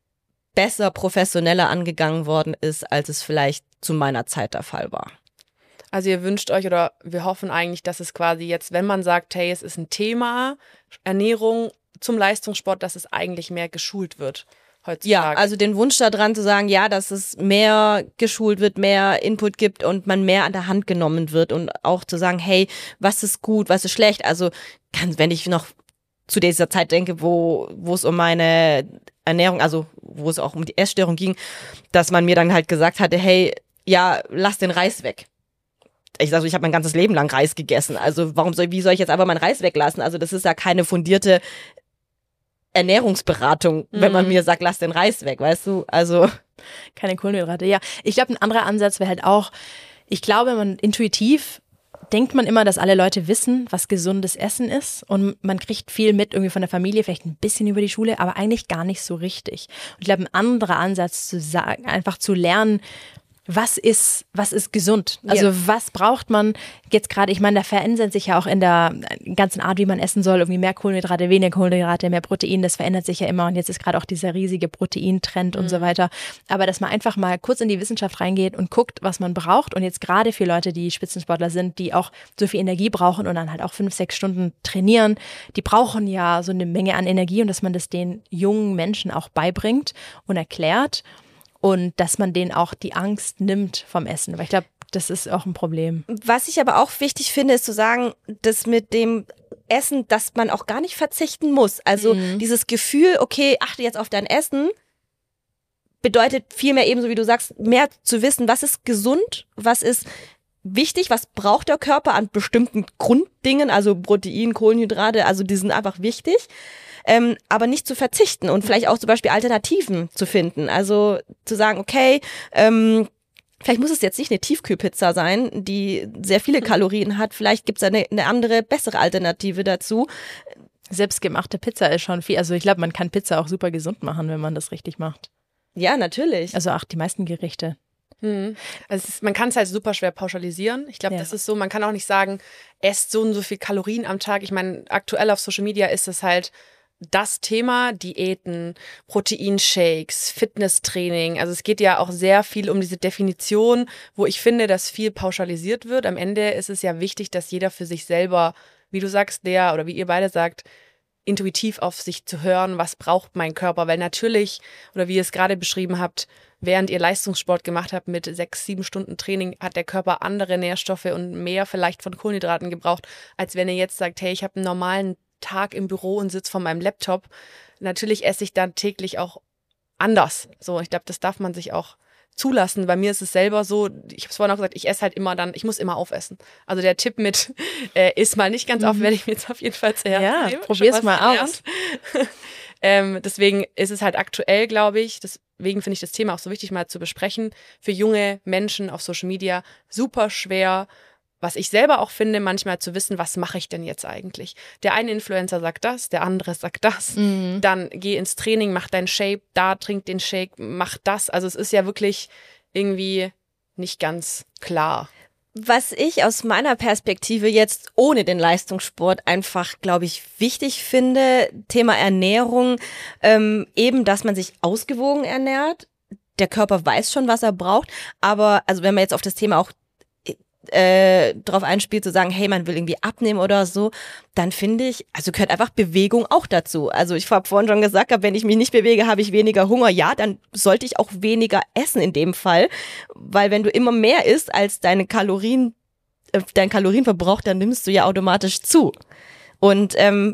besser, professioneller angegangen worden ist, als es vielleicht zu meiner Zeit der Fall war.
Also ihr wünscht euch oder wir hoffen eigentlich, dass es quasi jetzt, wenn man sagt, hey, es ist ein Thema, Ernährung zum Leistungssport, dass es eigentlich mehr geschult wird heutzutage.
Ja, also den Wunsch da dran zu sagen, ja, dass es mehr geschult wird, mehr Input gibt und man mehr an der Hand genommen wird und auch zu sagen, hey, was ist gut, was ist schlecht. Also ganz, wenn ich noch zu dieser Zeit denke, wo wo es um meine Ernährung, also wo es auch um die Essstörung ging, dass man mir dann halt gesagt hatte, hey, ja, lass den Reis weg. Ich sage, ich habe mein ganzes Leben lang Reis gegessen. Also warum soll, wie soll ich jetzt aber meinen Reis weglassen? Also das ist ja keine fundierte Ernährungsberatung, wenn man mir sagt, lass den Reis weg, weißt du? Also
keine Kohlenhydrate. Ja, ich glaube, ein anderer Ansatz wäre halt auch, ich glaube, man intuitiv denkt man immer, dass alle Leute wissen, was gesundes Essen ist und man kriegt viel mit irgendwie von der Familie, vielleicht ein bisschen über die Schule, aber eigentlich gar nicht so richtig. Und ich glaube, ein anderer Ansatz zu sagen, einfach zu lernen, was ist, was ist gesund? Also
Ja.
was braucht man jetzt gerade? Ich meine, da verändert sich ja auch in der ganzen Art, wie man essen soll, irgendwie mehr Kohlenhydrate, weniger Kohlenhydrate, mehr Protein, das verändert sich ja immer und jetzt ist gerade auch dieser riesige Proteintrend und so weiter. Aber dass man einfach mal kurz in die Wissenschaft reingeht und guckt, was man braucht und jetzt gerade für Leute, die Spitzensportler sind, die auch so viel Energie brauchen und dann halt auch fünf, sechs Stunden trainieren, die brauchen ja so eine Menge an Energie und dass man das den jungen Menschen auch beibringt und erklärt. Und dass man denen auch die Angst nimmt vom Essen. Weil ich glaube, das ist auch ein Problem.
Was ich aber auch wichtig finde, ist zu sagen, dass mit dem Essen, dass man auch gar nicht verzichten muss. Also
Mhm.
dieses Gefühl, okay, achte jetzt auf dein Essen, bedeutet vielmehr ebenso, wie du sagst, mehr zu wissen, was ist gesund, was ist wichtig, was braucht der Körper an bestimmten Grunddingen, also Protein, Kohlenhydrate, also die sind einfach wichtig. Ähm, aber nicht zu verzichten und vielleicht auch zum Beispiel Alternativen zu finden. Also zu sagen, okay, ähm, vielleicht muss es jetzt nicht eine Tiefkühlpizza sein, die sehr viele Kalorien hat. Vielleicht gibt es eine, eine andere, bessere Alternative dazu.
Selbstgemachte Pizza ist schon viel. Also ich glaube, man kann Pizza auch super gesund machen, wenn man das richtig macht.
Ja, natürlich.
Also auch die meisten Gerichte.
Hm. Also es ist, man kann es halt super schwer pauschalisieren. Ich glaube,
Ja.
das ist so, man kann auch nicht sagen, esst so und so viel Kalorien am Tag. Ich meine, aktuell auf Social Media ist es halt das Thema Diäten, Proteinshakes, Fitnesstraining. Also es geht ja auch sehr viel um diese Definition, wo ich finde, dass viel pauschalisiert wird. Am Ende ist es ja wichtig, dass jeder für sich selber, wie du sagst, der oder wie ihr beide sagt, intuitiv auf sich zu hören, was braucht mein Körper. Weil natürlich, oder wie ihr es gerade beschrieben habt, während ihr Leistungssport gemacht habt mit sechs, sieben Stunden Training, hat der Körper andere Nährstoffe und mehr vielleicht von Kohlenhydraten gebraucht, als wenn ihr jetzt sagt, hey, ich habe einen normalen Tag im Büro und sitze vor meinem Laptop. Natürlich esse ich dann täglich auch anders. So, ich glaube, das darf man sich auch zulassen. Bei mir ist es selber so, ich habe es vorhin auch gesagt, ich esse halt immer dann, ich muss immer aufessen. Also der Tipp mit, äh, iss mal nicht ganz auf, werde ich mir jetzt auf jeden Fall zu Herzen
Ja,
nehmen.
probier's
Schon was
mal
gelernt. ähm, deswegen ist es halt aktuell, glaube ich, deswegen finde ich das Thema auch so wichtig mal zu besprechen, für junge Menschen auf Social Media super schwer, was ich selber auch finde, manchmal zu wissen, was mache ich denn jetzt eigentlich? Der eine Influencer sagt das, der andere sagt das.
Mhm.
Dann geh ins Training, mach dein Shape, da trink den Shake, mach das. Also es ist ja wirklich irgendwie nicht ganz klar.
Was ich aus meiner Perspektive jetzt ohne den Leistungssport einfach, glaube ich, wichtig finde, Thema Ernährung, ähm, eben, dass man sich ausgewogen ernährt. Der Körper weiß schon, was er braucht, aber also wenn man jetzt auf das Thema auch äh, drauf einspielt, zu sagen, hey, man will irgendwie abnehmen oder so, dann finde ich, also gehört einfach Bewegung auch dazu. Also ich habe vorhin schon gesagt, wenn ich mich nicht bewege, habe ich weniger Hunger. Ja, dann sollte ich auch weniger essen in dem Fall, weil wenn du immer mehr isst als deine Kalorien, äh, dein Kalorienverbrauch, dann nimmst du ja automatisch zu. Und ähm,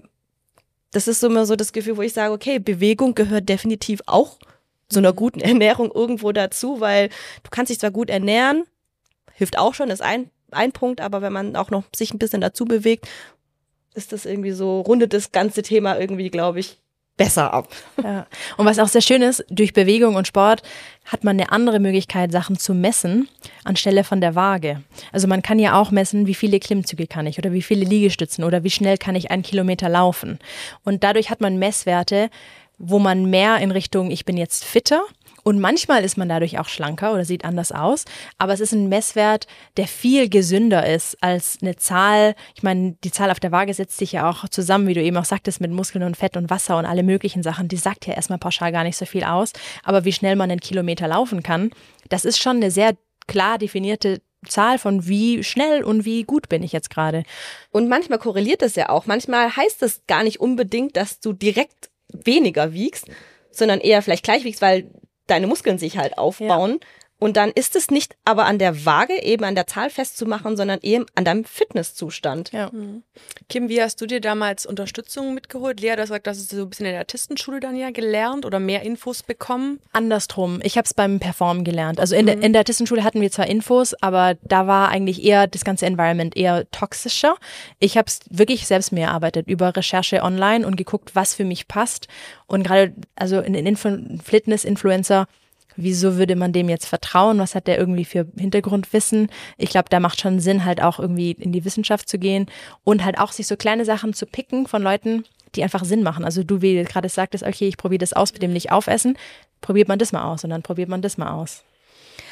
das ist so immer so das Gefühl, wo ich sage, okay, Bewegung gehört definitiv auch zu einer guten Ernährung irgendwo dazu, weil du kannst dich zwar gut ernähren, hilft auch schon, ist ein, ein Punkt, aber wenn man auch noch sich ein bisschen dazu bewegt, ist das irgendwie so, rundet das ganze Thema irgendwie, glaube ich, besser ab.
Ja. Und was auch sehr schön ist, durch Bewegung und Sport hat man eine andere Möglichkeit, Sachen zu messen, anstelle von der Waage. Also man kann ja auch messen, wie viele Klimmzüge kann ich oder wie viele Liegestützen oder wie schnell kann ich einen Kilometer laufen. Und dadurch hat man Messwerte, wo man mehr in Richtung, ich bin jetzt fitter. Und manchmal ist man dadurch auch schlanker oder sieht anders aus. Aber es ist ein Messwert, der viel gesünder ist als eine Zahl. Ich meine, die Zahl auf der Waage setzt sich ja auch zusammen, wie du eben auch sagtest, mit Muskeln und Fett und Wasser und alle möglichen Sachen. Die sagt ja erstmal pauschal gar nicht so viel aus. Aber wie schnell man einen Kilometer laufen kann, das ist schon eine sehr klar definierte Zahl von wie schnell und wie gut bin ich jetzt gerade.
Und manchmal korreliert das ja auch. Manchmal heißt es gar nicht unbedingt, dass du direkt weniger wiegst, sondern eher vielleicht gleich wiegst, weil deine Muskeln sich halt aufbauen. Ja. Und dann ist es nicht aber an der Waage, eben an der Zahl festzumachen, sondern eben an deinem Fitnesszustand.
Ja.
Mhm. Kim, wie hast du dir damals Unterstützung mitgeholt? Lea, du hast gesagt, du hast so ein bisschen in der Artistenschule dann ja gelernt oder mehr Infos bekommen?
Andersrum. Ich habe es beim Performen gelernt. Also in, mhm. der, in der Artistenschule hatten wir zwar Infos, aber da war eigentlich eher das ganze Environment eher toxischer. Ich habe es wirklich selbst mir erarbeitet über Recherche online und geguckt, was für mich passt. Und gerade also in den Info- Fitness-Influencer, wieso würde man dem jetzt vertrauen? Was hat der irgendwie für Hintergrundwissen? Ich glaube, da macht schon Sinn, halt auch irgendwie in die Wissenschaft zu gehen und halt auch sich so kleine Sachen zu picken von Leuten, die einfach Sinn machen. Also du, wie du gerade sagtest, okay, ich probiere das aus mit dem nicht aufessen, probiert man das mal aus und dann probiert man das mal aus.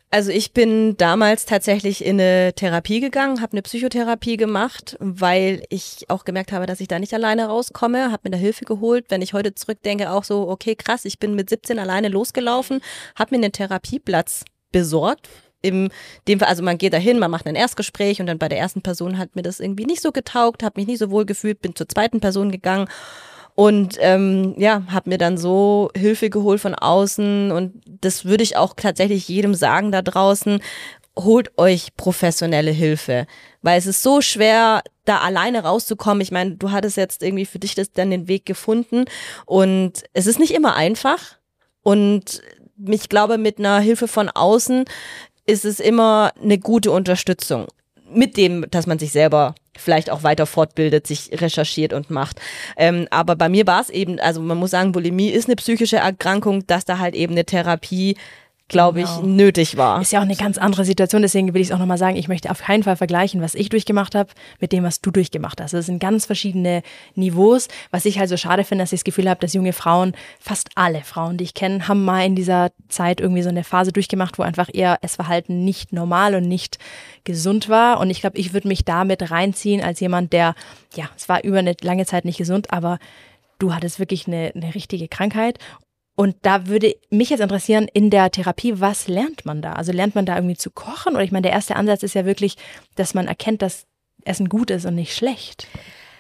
Also ich bin damals tatsächlich in eine Therapie gegangen, habe eine Psychotherapie gemacht, weil ich auch gemerkt habe, dass ich da nicht alleine rauskomme, habe mir da Hilfe geholt. Wenn ich heute zurückdenke, auch so, okay, krass, ich bin mit siebzehn alleine losgelaufen, habe mir einen Therapieplatz besorgt. Im dem Fall, also man geht dahin, man macht ein Erstgespräch und dann bei der ersten Person hat mir das irgendwie nicht so getaugt, habe mich nicht so wohl gefühlt, bin zur zweiten Person gegangen. Und ähm, ja, habe mir dann so Hilfe geholt von außen und das würde ich auch tatsächlich jedem sagen da draußen, holt euch professionelle Hilfe, weil es ist so schwer, da alleine rauszukommen. Ich meine, du hattest jetzt irgendwie für dich das dann den Weg gefunden und es ist nicht immer einfach und ich glaube, mit einer Hilfe von außen ist es immer eine gute Unterstützung. Mit dem, dass man sich selber vielleicht auch weiter fortbildet, sich recherchiert und macht. Ähm, aber bei mir war es eben, also man muss sagen, Bulimie ist eine psychische Erkrankung, dass da halt eben eine Therapie, glaube
Genau.
ich, nötig war.
Ist ja auch eine ganz andere Situation, deswegen will ich es auch nochmal sagen, ich möchte auf keinen Fall vergleichen, was ich durchgemacht habe, mit dem, was du durchgemacht hast. Das sind ganz verschiedene Niveaus. Was ich halt so schade finde, dass ich das Gefühl habe, dass junge Frauen, fast alle Frauen, die ich kenne, haben mal in dieser Zeit irgendwie so eine Phase durchgemacht, wo einfach eher Essverhalten nicht normal und nicht gesund war. Und ich glaube, ich würde mich damit reinziehen als jemand, der, ja, es war über eine lange Zeit nicht gesund, aber du hattest wirklich eine, eine richtige Krankheit. Und da würde mich jetzt interessieren, in der Therapie, was lernt man da? Also lernt man da irgendwie zu kochen? Oder ich meine, der erste Ansatz ist ja wirklich, dass man erkennt, dass Essen gut ist und nicht schlecht.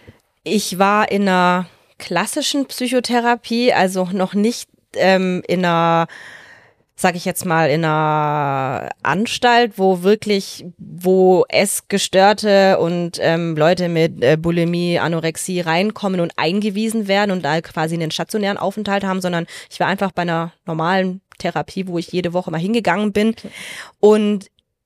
Ich war in einer klassischen Psychotherapie, also noch nicht ähm, in einer, sag ich jetzt mal, in einer Anstalt, wo wirklich, wo Essgestörte und ähm, Leute mit äh, Bulimie, Anorexie reinkommen und eingewiesen werden und da quasi einen stationären Aufenthalt haben, sondern ich war einfach bei einer normalen Therapie, wo ich jede Woche mal hingegangen bin. Okay. Und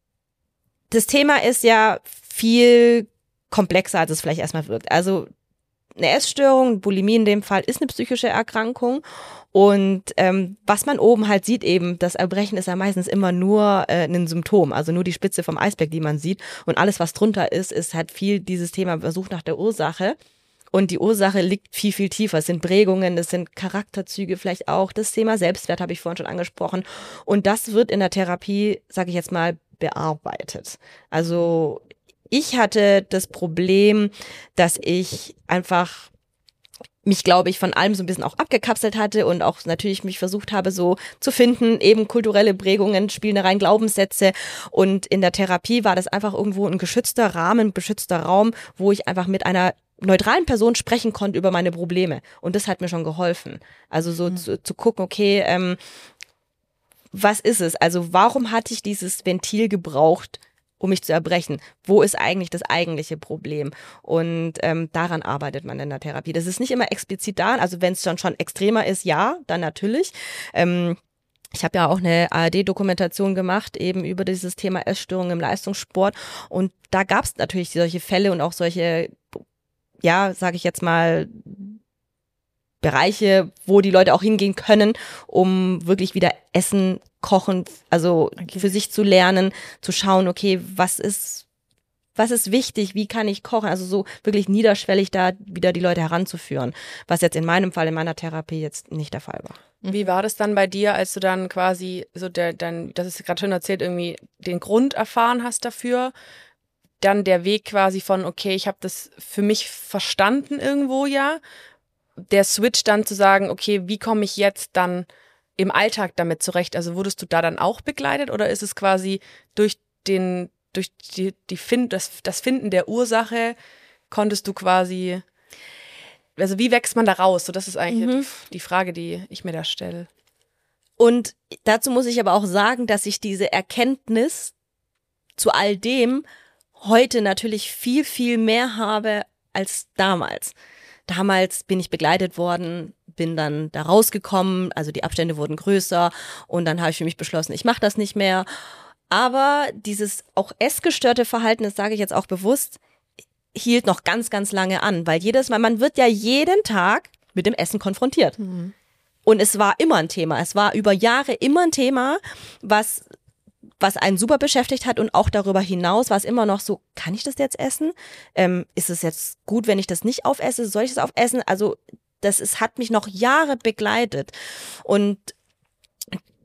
das Thema ist ja viel komplexer, als es vielleicht erstmal wirkt. Also eine Essstörung, Bulimie in dem Fall, ist eine psychische Erkrankung. Und ähm, was man oben halt sieht eben, das Erbrechen ist ja meistens immer nur äh, ein Symptom, also nur die Spitze vom Eisberg, die man sieht. Und alles, was drunter ist, ist halt viel dieses Thema Versuch nach der Ursache. Und die Ursache liegt viel, viel tiefer. Es sind Prägungen, es sind Charakterzüge vielleicht auch. Das Thema Selbstwert habe ich vorhin schon angesprochen. Und das wird in der Therapie, sage ich jetzt mal, bearbeitet. Also ich hatte das Problem, dass ich einfach mich, glaube ich, von allem so ein bisschen auch abgekapselt hatte und auch natürlich mich versucht habe, so zu finden, eben kulturelle Prägungen spielen da rein, Glaubenssätze. Und in der Therapie war das einfach irgendwo ein geschützter Rahmen, geschützter Raum, wo ich einfach mit einer neutralen Person sprechen konnte über meine Probleme. Und das hat mir schon geholfen. Also so mhm. zu, zu gucken, okay, ähm, was ist es? Also warum hatte ich dieses Ventil gebraucht, um mich zu erbrechen? Wo ist eigentlich das eigentliche Problem? Und ähm, daran arbeitet man in der Therapie. Das ist nicht immer explizit da, also wenn es dann schon extremer ist, ja, dann natürlich. Ähm, ich habe ja auch eine A R D-Dokumentation gemacht, eben über dieses Thema Essstörungen im Leistungssport. Und da gab es natürlich solche Fälle und auch solche, ja, sage ich jetzt mal, Bereiche, wo die Leute auch hingehen können, um wirklich wieder Essen, Kochen, also okay. für sich zu lernen, zu schauen, okay, was ist, was ist wichtig, wie kann ich kochen, also so wirklich niederschwellig da wieder die Leute heranzuführen, was jetzt in meinem Fall, in meiner Therapie jetzt nicht der Fall war.
Wie war das dann bei dir, als du dann quasi so der, dein, das ist gerade schon erzählt, irgendwie den Grund erfahren hast dafür, dann der Weg quasi von, okay, ich habe das für mich verstanden irgendwo ja, der Switch dann zu sagen, okay, wie komme ich jetzt dann im Alltag damit zurecht? Also wurdest du da dann auch begleitet oder ist es quasi durch den, durch die, die Find, das, das Finden der Ursache konntest du quasi, also wie wächst man da raus? So, das ist eigentlich mhm. die, die Frage, die ich mir da stelle.
Und dazu muss ich aber auch sagen, dass ich diese Erkenntnis zu all dem heute natürlich viel, viel mehr habe als damals. Damals bin ich begleitet worden, bin dann da rausgekommen, also die Abstände wurden größer und dann habe ich für mich beschlossen, ich mache das nicht mehr. Aber dieses auch essgestörte Verhalten, das sage ich jetzt auch bewusst, hielt noch ganz, ganz lange an, weil jedes Mal, man wird ja jeden Tag mit dem Essen konfrontiert. Mhm. Und es war immer ein Thema, es war über Jahre immer ein Thema, was was einen super beschäftigt hat und auch darüber hinaus war es immer noch so, kann ich das jetzt essen? Ähm, ist es jetzt gut, wenn ich das nicht aufesse? Soll ich das aufessen? Also das ist, hat mich noch Jahre begleitet und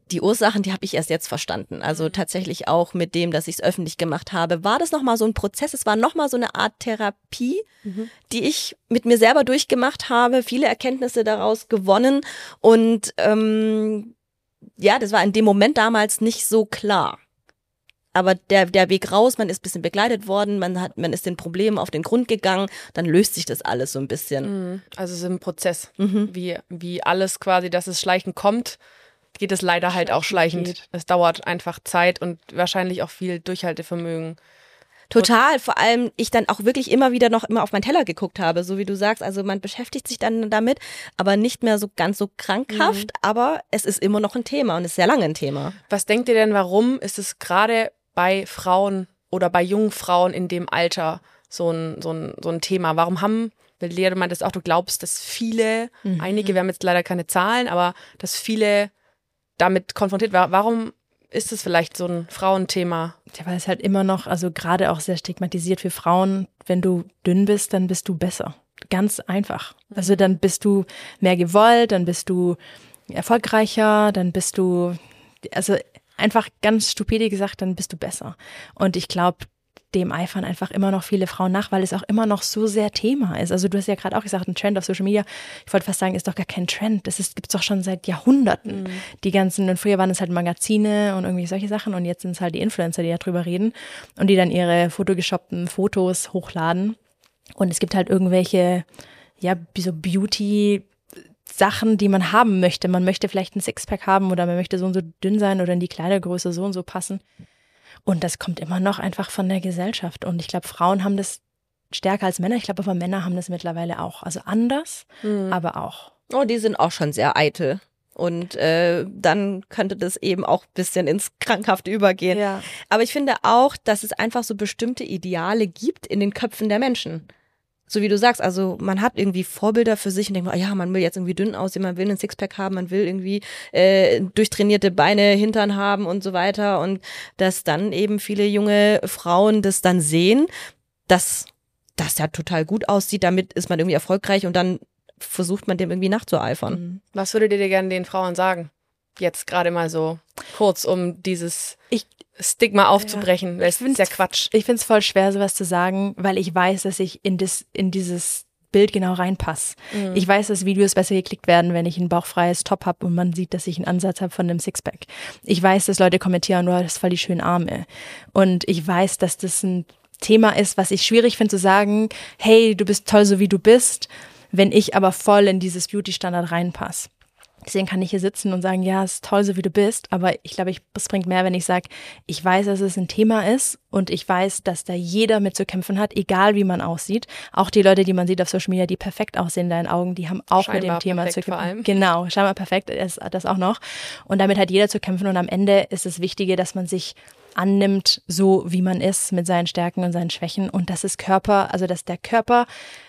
die Ursachen, die habe ich erst jetzt verstanden. Also tatsächlich auch mit dem, dass ich es öffentlich gemacht habe, war das nochmal so ein Prozess. Es war nochmal so eine Art Therapie, mhm. die ich mit mir selber durchgemacht habe, viele Erkenntnisse daraus gewonnen. Und ähm, ja, das war in dem Moment damals nicht so klar. Aber der, der Weg raus, man ist ein bisschen begleitet worden, man hat, man ist den Problemen auf den Grund gegangen, dann löst sich das alles so ein bisschen.
Also es ist ein Prozess, mhm. wie, wie alles quasi, dass es schleichend kommt, geht es leider halt auch schleichend. Geht. Es dauert einfach Zeit und wahrscheinlich auch viel Durchhaltevermögen.
Total, vor allem ich dann auch wirklich immer wieder noch immer auf meinen Teller geguckt habe, so wie du sagst, also man beschäftigt sich dann damit, aber nicht mehr so ganz so krankhaft, mhm. aber es ist immer noch ein Thema und ist sehr lange ein Thema.
Was denkt ihr denn, warum ist es gerade bei Frauen oder bei jungen Frauen in dem Alter so ein, so ein, so ein Thema? Warum haben, weil Lea, du meintest auch, du glaubst, dass viele, mhm. einige, wir haben jetzt leider keine Zahlen, aber dass viele damit konfrontiert waren. Warum ist es vielleicht so ein Frauenthema?
Ja, weil es halt immer noch, also gerade auch sehr stigmatisiert für Frauen, wenn du dünn bist, dann bist du besser. Ganz einfach. Also dann bist du mehr gewollt, dann bist du erfolgreicher, dann bist du, also einfach ganz stupide gesagt, dann bist du besser. Und ich glaube, dem eifern einfach immer noch viele Frauen nach, weil es auch immer noch so sehr Thema ist. Also du hast ja gerade auch gesagt, ein Trend auf Social Media. Ich wollte fast sagen, ist doch gar kein Trend. Das gibt es doch schon seit Jahrhunderten. Mhm. Die ganzen, und früher waren es halt Magazine und irgendwie solche Sachen und jetzt sind es halt die Influencer, die darüber reden und die dann ihre photoshoppten Fotos hochladen. Und es gibt halt irgendwelche, ja, so Beauty- Sachen, die man haben möchte. Man möchte vielleicht ein Sixpack haben oder man möchte so und so dünn sein oder in die Kleidergröße so und so passen. Und das kommt immer noch einfach von der Gesellschaft. Und ich glaube, Frauen haben das stärker als Männer. Ich glaube, aber Männer haben das mittlerweile auch. Also anders, mhm. aber auch.
Oh, die sind auch schon sehr eitel. Und äh, dann könnte das eben auch ein bisschen ins Krankhafte übergehen. Ja. Aber ich finde auch, dass es einfach so bestimmte Ideale gibt in den Köpfen der Menschen. So wie du sagst, also man hat irgendwie Vorbilder für sich und denkt, oh ja, man will jetzt irgendwie dünn aussehen, man will einen Sixpack haben, man will irgendwie äh, durchtrainierte Beine, Hintern haben und so weiter. Und dass dann eben viele junge Frauen das dann sehen, dass das ja total gut aussieht, damit ist man irgendwie erfolgreich und dann versucht man dem irgendwie nachzueifern.
Was würdet ihr dir gerne den Frauen sagen? Jetzt gerade mal so kurz, um dieses ich, Stigma aufzubrechen. Ja, das ist ja Quatsch.
Ich finde es voll schwer, sowas zu sagen, weil ich weiß, dass ich in, das, in dieses Bild genau reinpasse. Mhm. Ich weiß, dass Videos besser geklickt werden, wenn ich ein bauchfreies Top habe und man sieht, dass ich einen Ansatz habe von einem Sixpack. Ich weiß, dass Leute kommentieren, oh, das ist voll die schönen Arme. Und ich weiß, dass das ein Thema ist, was ich schwierig finde zu sagen, hey, du bist toll, so wie du bist, wenn ich aber voll in dieses Beauty-Standard reinpasse. Deswegen kann ich hier sitzen und sagen, ja, es ist toll, so wie du bist, aber ich glaube, ich, es bringt mehr, wenn ich sage, ich weiß, dass es ein Thema ist und ich weiß, dass da jeder mit zu kämpfen hat, egal wie man aussieht. Auch die Leute, die man sieht auf Social Media, die perfekt aussehen in deinen Augen, die haben auch scheinbar mit dem Thema zu kämpfen. Vor allem. Genau, scheinbar perfekt ist das auch noch. Und damit hat jeder zu kämpfen und am Ende ist das Wichtige, dass man sich annimmt, so wie man ist, mit seinen Stärken und seinen Schwächen und dass es Körper, also dass der Körper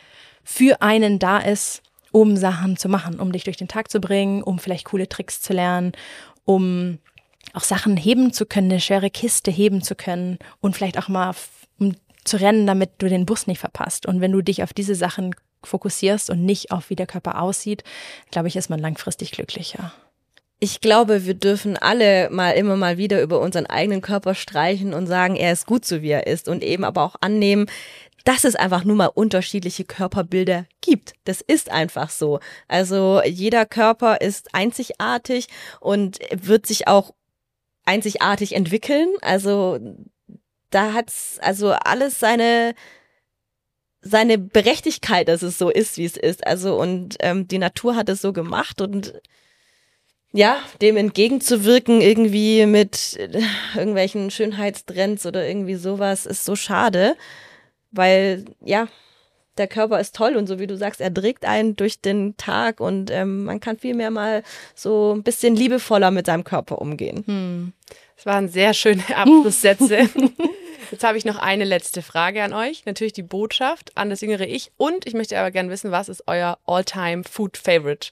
für einen da ist, um Sachen zu machen, um dich durch den Tag zu bringen, um vielleicht coole Tricks zu lernen, um auch Sachen heben zu können, eine schwere Kiste heben zu können und vielleicht auch mal um zu rennen, damit du den Bus nicht verpasst. Und wenn du dich auf diese Sachen fokussierst und nicht auf, wie der Körper aussieht, glaube ich, ist man langfristig glücklicher.
Ich glaube, wir dürfen alle mal immer mal wieder über unseren eigenen Körper streichen und sagen, er ist gut so, wie er ist und eben aber auch annehmen, dass es einfach nur mal unterschiedliche Körperbilder gibt. Das ist einfach so. Also jeder Körper ist einzigartig und wird sich auch einzigartig entwickeln. Also da hat's also alles seine seine Berechtigkeit, dass es so ist, wie es ist. Also und ähm, die Natur hat es so gemacht und ja, dem entgegenzuwirken irgendwie mit irgendwelchen Schönheitstrends oder irgendwie sowas ist so schade. Weil, ja, der Körper ist toll und so wie du sagst, er trägt einen durch den Tag und ähm, man kann viel mehr mal so ein bisschen liebevoller mit seinem Körper umgehen.
Hm. Das waren sehr schöne Abschlusssätze. Jetzt habe ich noch eine letzte Frage an euch. Natürlich die Botschaft an das jüngere Ich. Und ich möchte aber gerne wissen, was ist euer All-Time-Food-Favorite?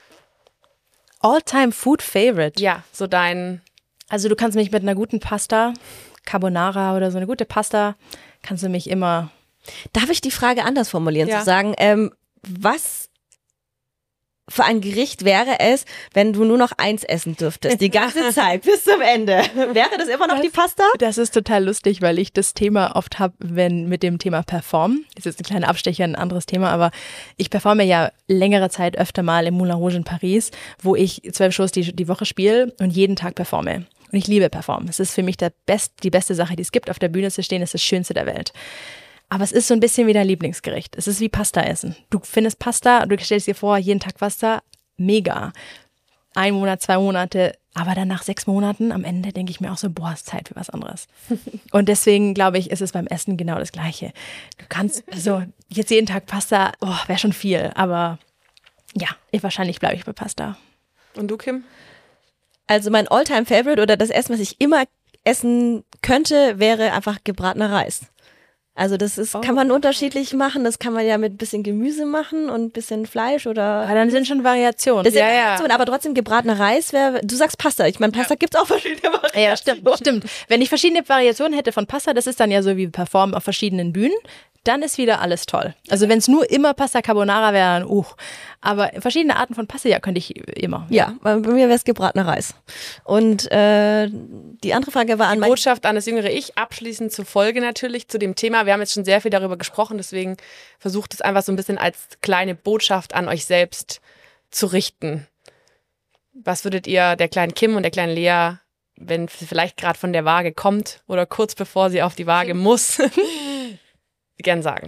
All-Time-Food-Favorite?
Ja, so dein...
Also du kannst mich mit einer guten Pasta, Carbonara oder so eine gute Pasta... kannst du mich immer...
Darf ich die Frage anders formulieren, ja. zu sagen, ähm, was für ein Gericht wäre es, wenn du nur noch eins essen dürftest, die ganze Zeit bis zum Ende? Wäre das immer noch die Pasta?
Das ist total lustig, weil ich das Thema oft habe, wenn mit dem Thema Perform. Das ist jetzt ein kleiner Abstecher, ein anderes Thema, aber ich performe ja längere Zeit öfter mal im Moulin Rouge in Paris, wo ich zwölf Shows die, die Woche spiele und jeden Tag performe. Und ich liebe Performen. Es ist für mich der best, die beste Sache, die es gibt. Auf der Bühne zu stehen, ist das Schönste der Welt. Aber es ist so ein bisschen wie dein Lieblingsgericht. Es ist wie Pasta essen. Du findest Pasta, du stellst dir vor, jeden Tag Pasta, mega. Ein Monat, zwei Monate, aber dann nach sechs Monaten am Ende denke ich mir auch so, boah, ist Zeit für was anderes. Und deswegen glaube ich, ist es beim Essen genau das Gleiche. Du kannst, also jetzt jeden Tag Pasta, oh, wäre schon viel, aber ja, ich, wahrscheinlich bleibe ich bei Pasta.
Und du, Kim?
Also mein All-Time-Favorite oder das Essen, was ich immer essen könnte, wäre einfach gebratener Reis. Also das ist, oh. kann man unterschiedlich machen. Das kann man ja mit ein bisschen Gemüse machen und ein bisschen Fleisch oder.
Ja, dann sind schon Variationen.
Das sind
ja,
Variationen, ja. Aber trotzdem gebratener Reis wäre. Du sagst Pasta. Ich meine, Pasta ja. gibt's auch verschiedene Variationen.
Ja, stimmt, stimmt. Wenn ich verschiedene Variationen hätte von Pasta, das ist dann ja so wie Performen auf verschiedenen Bühnen. Dann ist wieder alles toll. Also wenn es nur immer Pasta Carbonara wäre, dann uh. Aber verschiedene Arten von Pasta, ja, könnte ich immer.
Ja, bei mir wäre es gebratener Reis. Und äh, die andere Frage war an
meine Botschaft an das jüngere Ich, abschließend zur Folge natürlich, zu dem Thema. Wir haben jetzt schon sehr viel darüber gesprochen, deswegen versucht es einfach so ein bisschen als kleine Botschaft an euch selbst zu richten. Was würdet ihr der kleinen Kim und der kleinen Lea, wenn sie vielleicht gerade von der Waage kommt oder kurz bevor sie auf die Waage muss, gern sagen?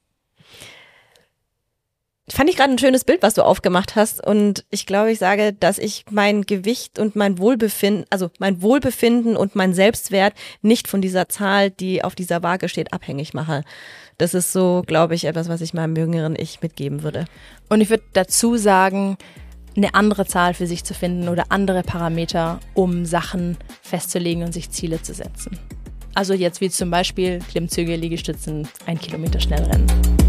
Fand ich gerade ein schönes Bild, was du aufgemacht hast, und ich glaube, ich sage, dass ich mein Gewicht und mein Wohlbefinden, also mein Wohlbefinden und mein Selbstwert nicht von dieser Zahl, die auf dieser Waage steht, abhängig mache. Das ist so, glaube ich, etwas, was ich meinem jüngeren Ich mitgeben würde.
Und ich würde dazu sagen, eine andere Zahl für sich zu finden oder andere Parameter, um Sachen festzulegen und sich Ziele zu setzen. Also jetzt wie zum Beispiel Klimmzüge, Liegestützen, ein Kilometer schnell rennen.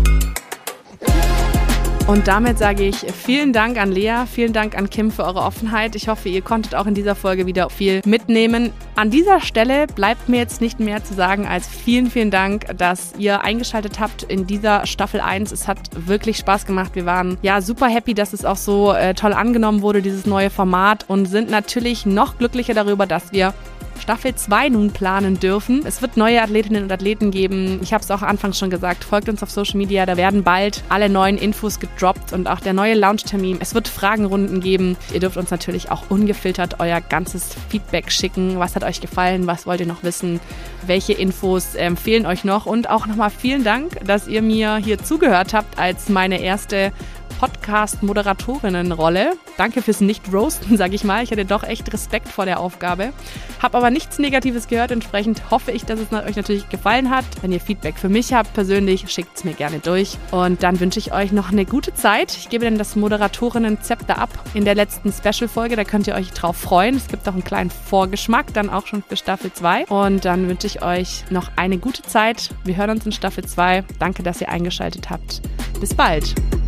Und damit sage ich vielen Dank an Lea, vielen Dank an Kim für eure Offenheit. Ich hoffe, ihr konntet auch in dieser Folge wieder viel mitnehmen. An dieser Stelle bleibt mir jetzt nicht mehr zu sagen als vielen, vielen Dank, dass ihr eingeschaltet habt in dieser Staffel eins. Es hat wirklich Spaß gemacht. Wir waren ja super happy, dass es auch so äh, toll angenommen wurde, dieses neue Format, und sind natürlich noch glücklicher darüber, dass wir Staffel zwei nun planen dürfen. Es wird neue Athletinnen und Athleten geben. Ich habe es auch anfangs schon gesagt, folgt uns auf Social Media, da werden bald alle neuen Infos gedroppt und auch der neue Launch-Termin. Es wird Fragenrunden geben. Ihr dürft uns natürlich auch ungefiltert euer ganzes Feedback schicken. Was hat euch gefallen? Was wollt ihr noch wissen? Welche Infos ähm, fehlen euch noch? Und auch nochmal vielen Dank, dass ihr mir hier zugehört habt als meine erste Podcast-Moderatorinnenrolle. Danke fürs Nicht-Roasten, sage ich mal. Ich hatte doch echt Respekt vor der Aufgabe. Habe aber nichts Negatives gehört. Entsprechend hoffe ich, dass es euch natürlich gefallen hat. Wenn ihr Feedback für mich habt persönlich, schickt es mir gerne durch. Und dann wünsche ich euch noch eine gute Zeit. Ich gebe dann das Moderatorinnen-Zepter ab in der letzten Special-Folge. Da könnt ihr euch drauf freuen. Es gibt auch einen kleinen Vorgeschmack, dann auch schon für Staffel zwei. Und dann wünsche ich euch noch eine gute Zeit. Wir hören uns in Staffel zwei. Danke, dass ihr eingeschaltet habt. Bis bald.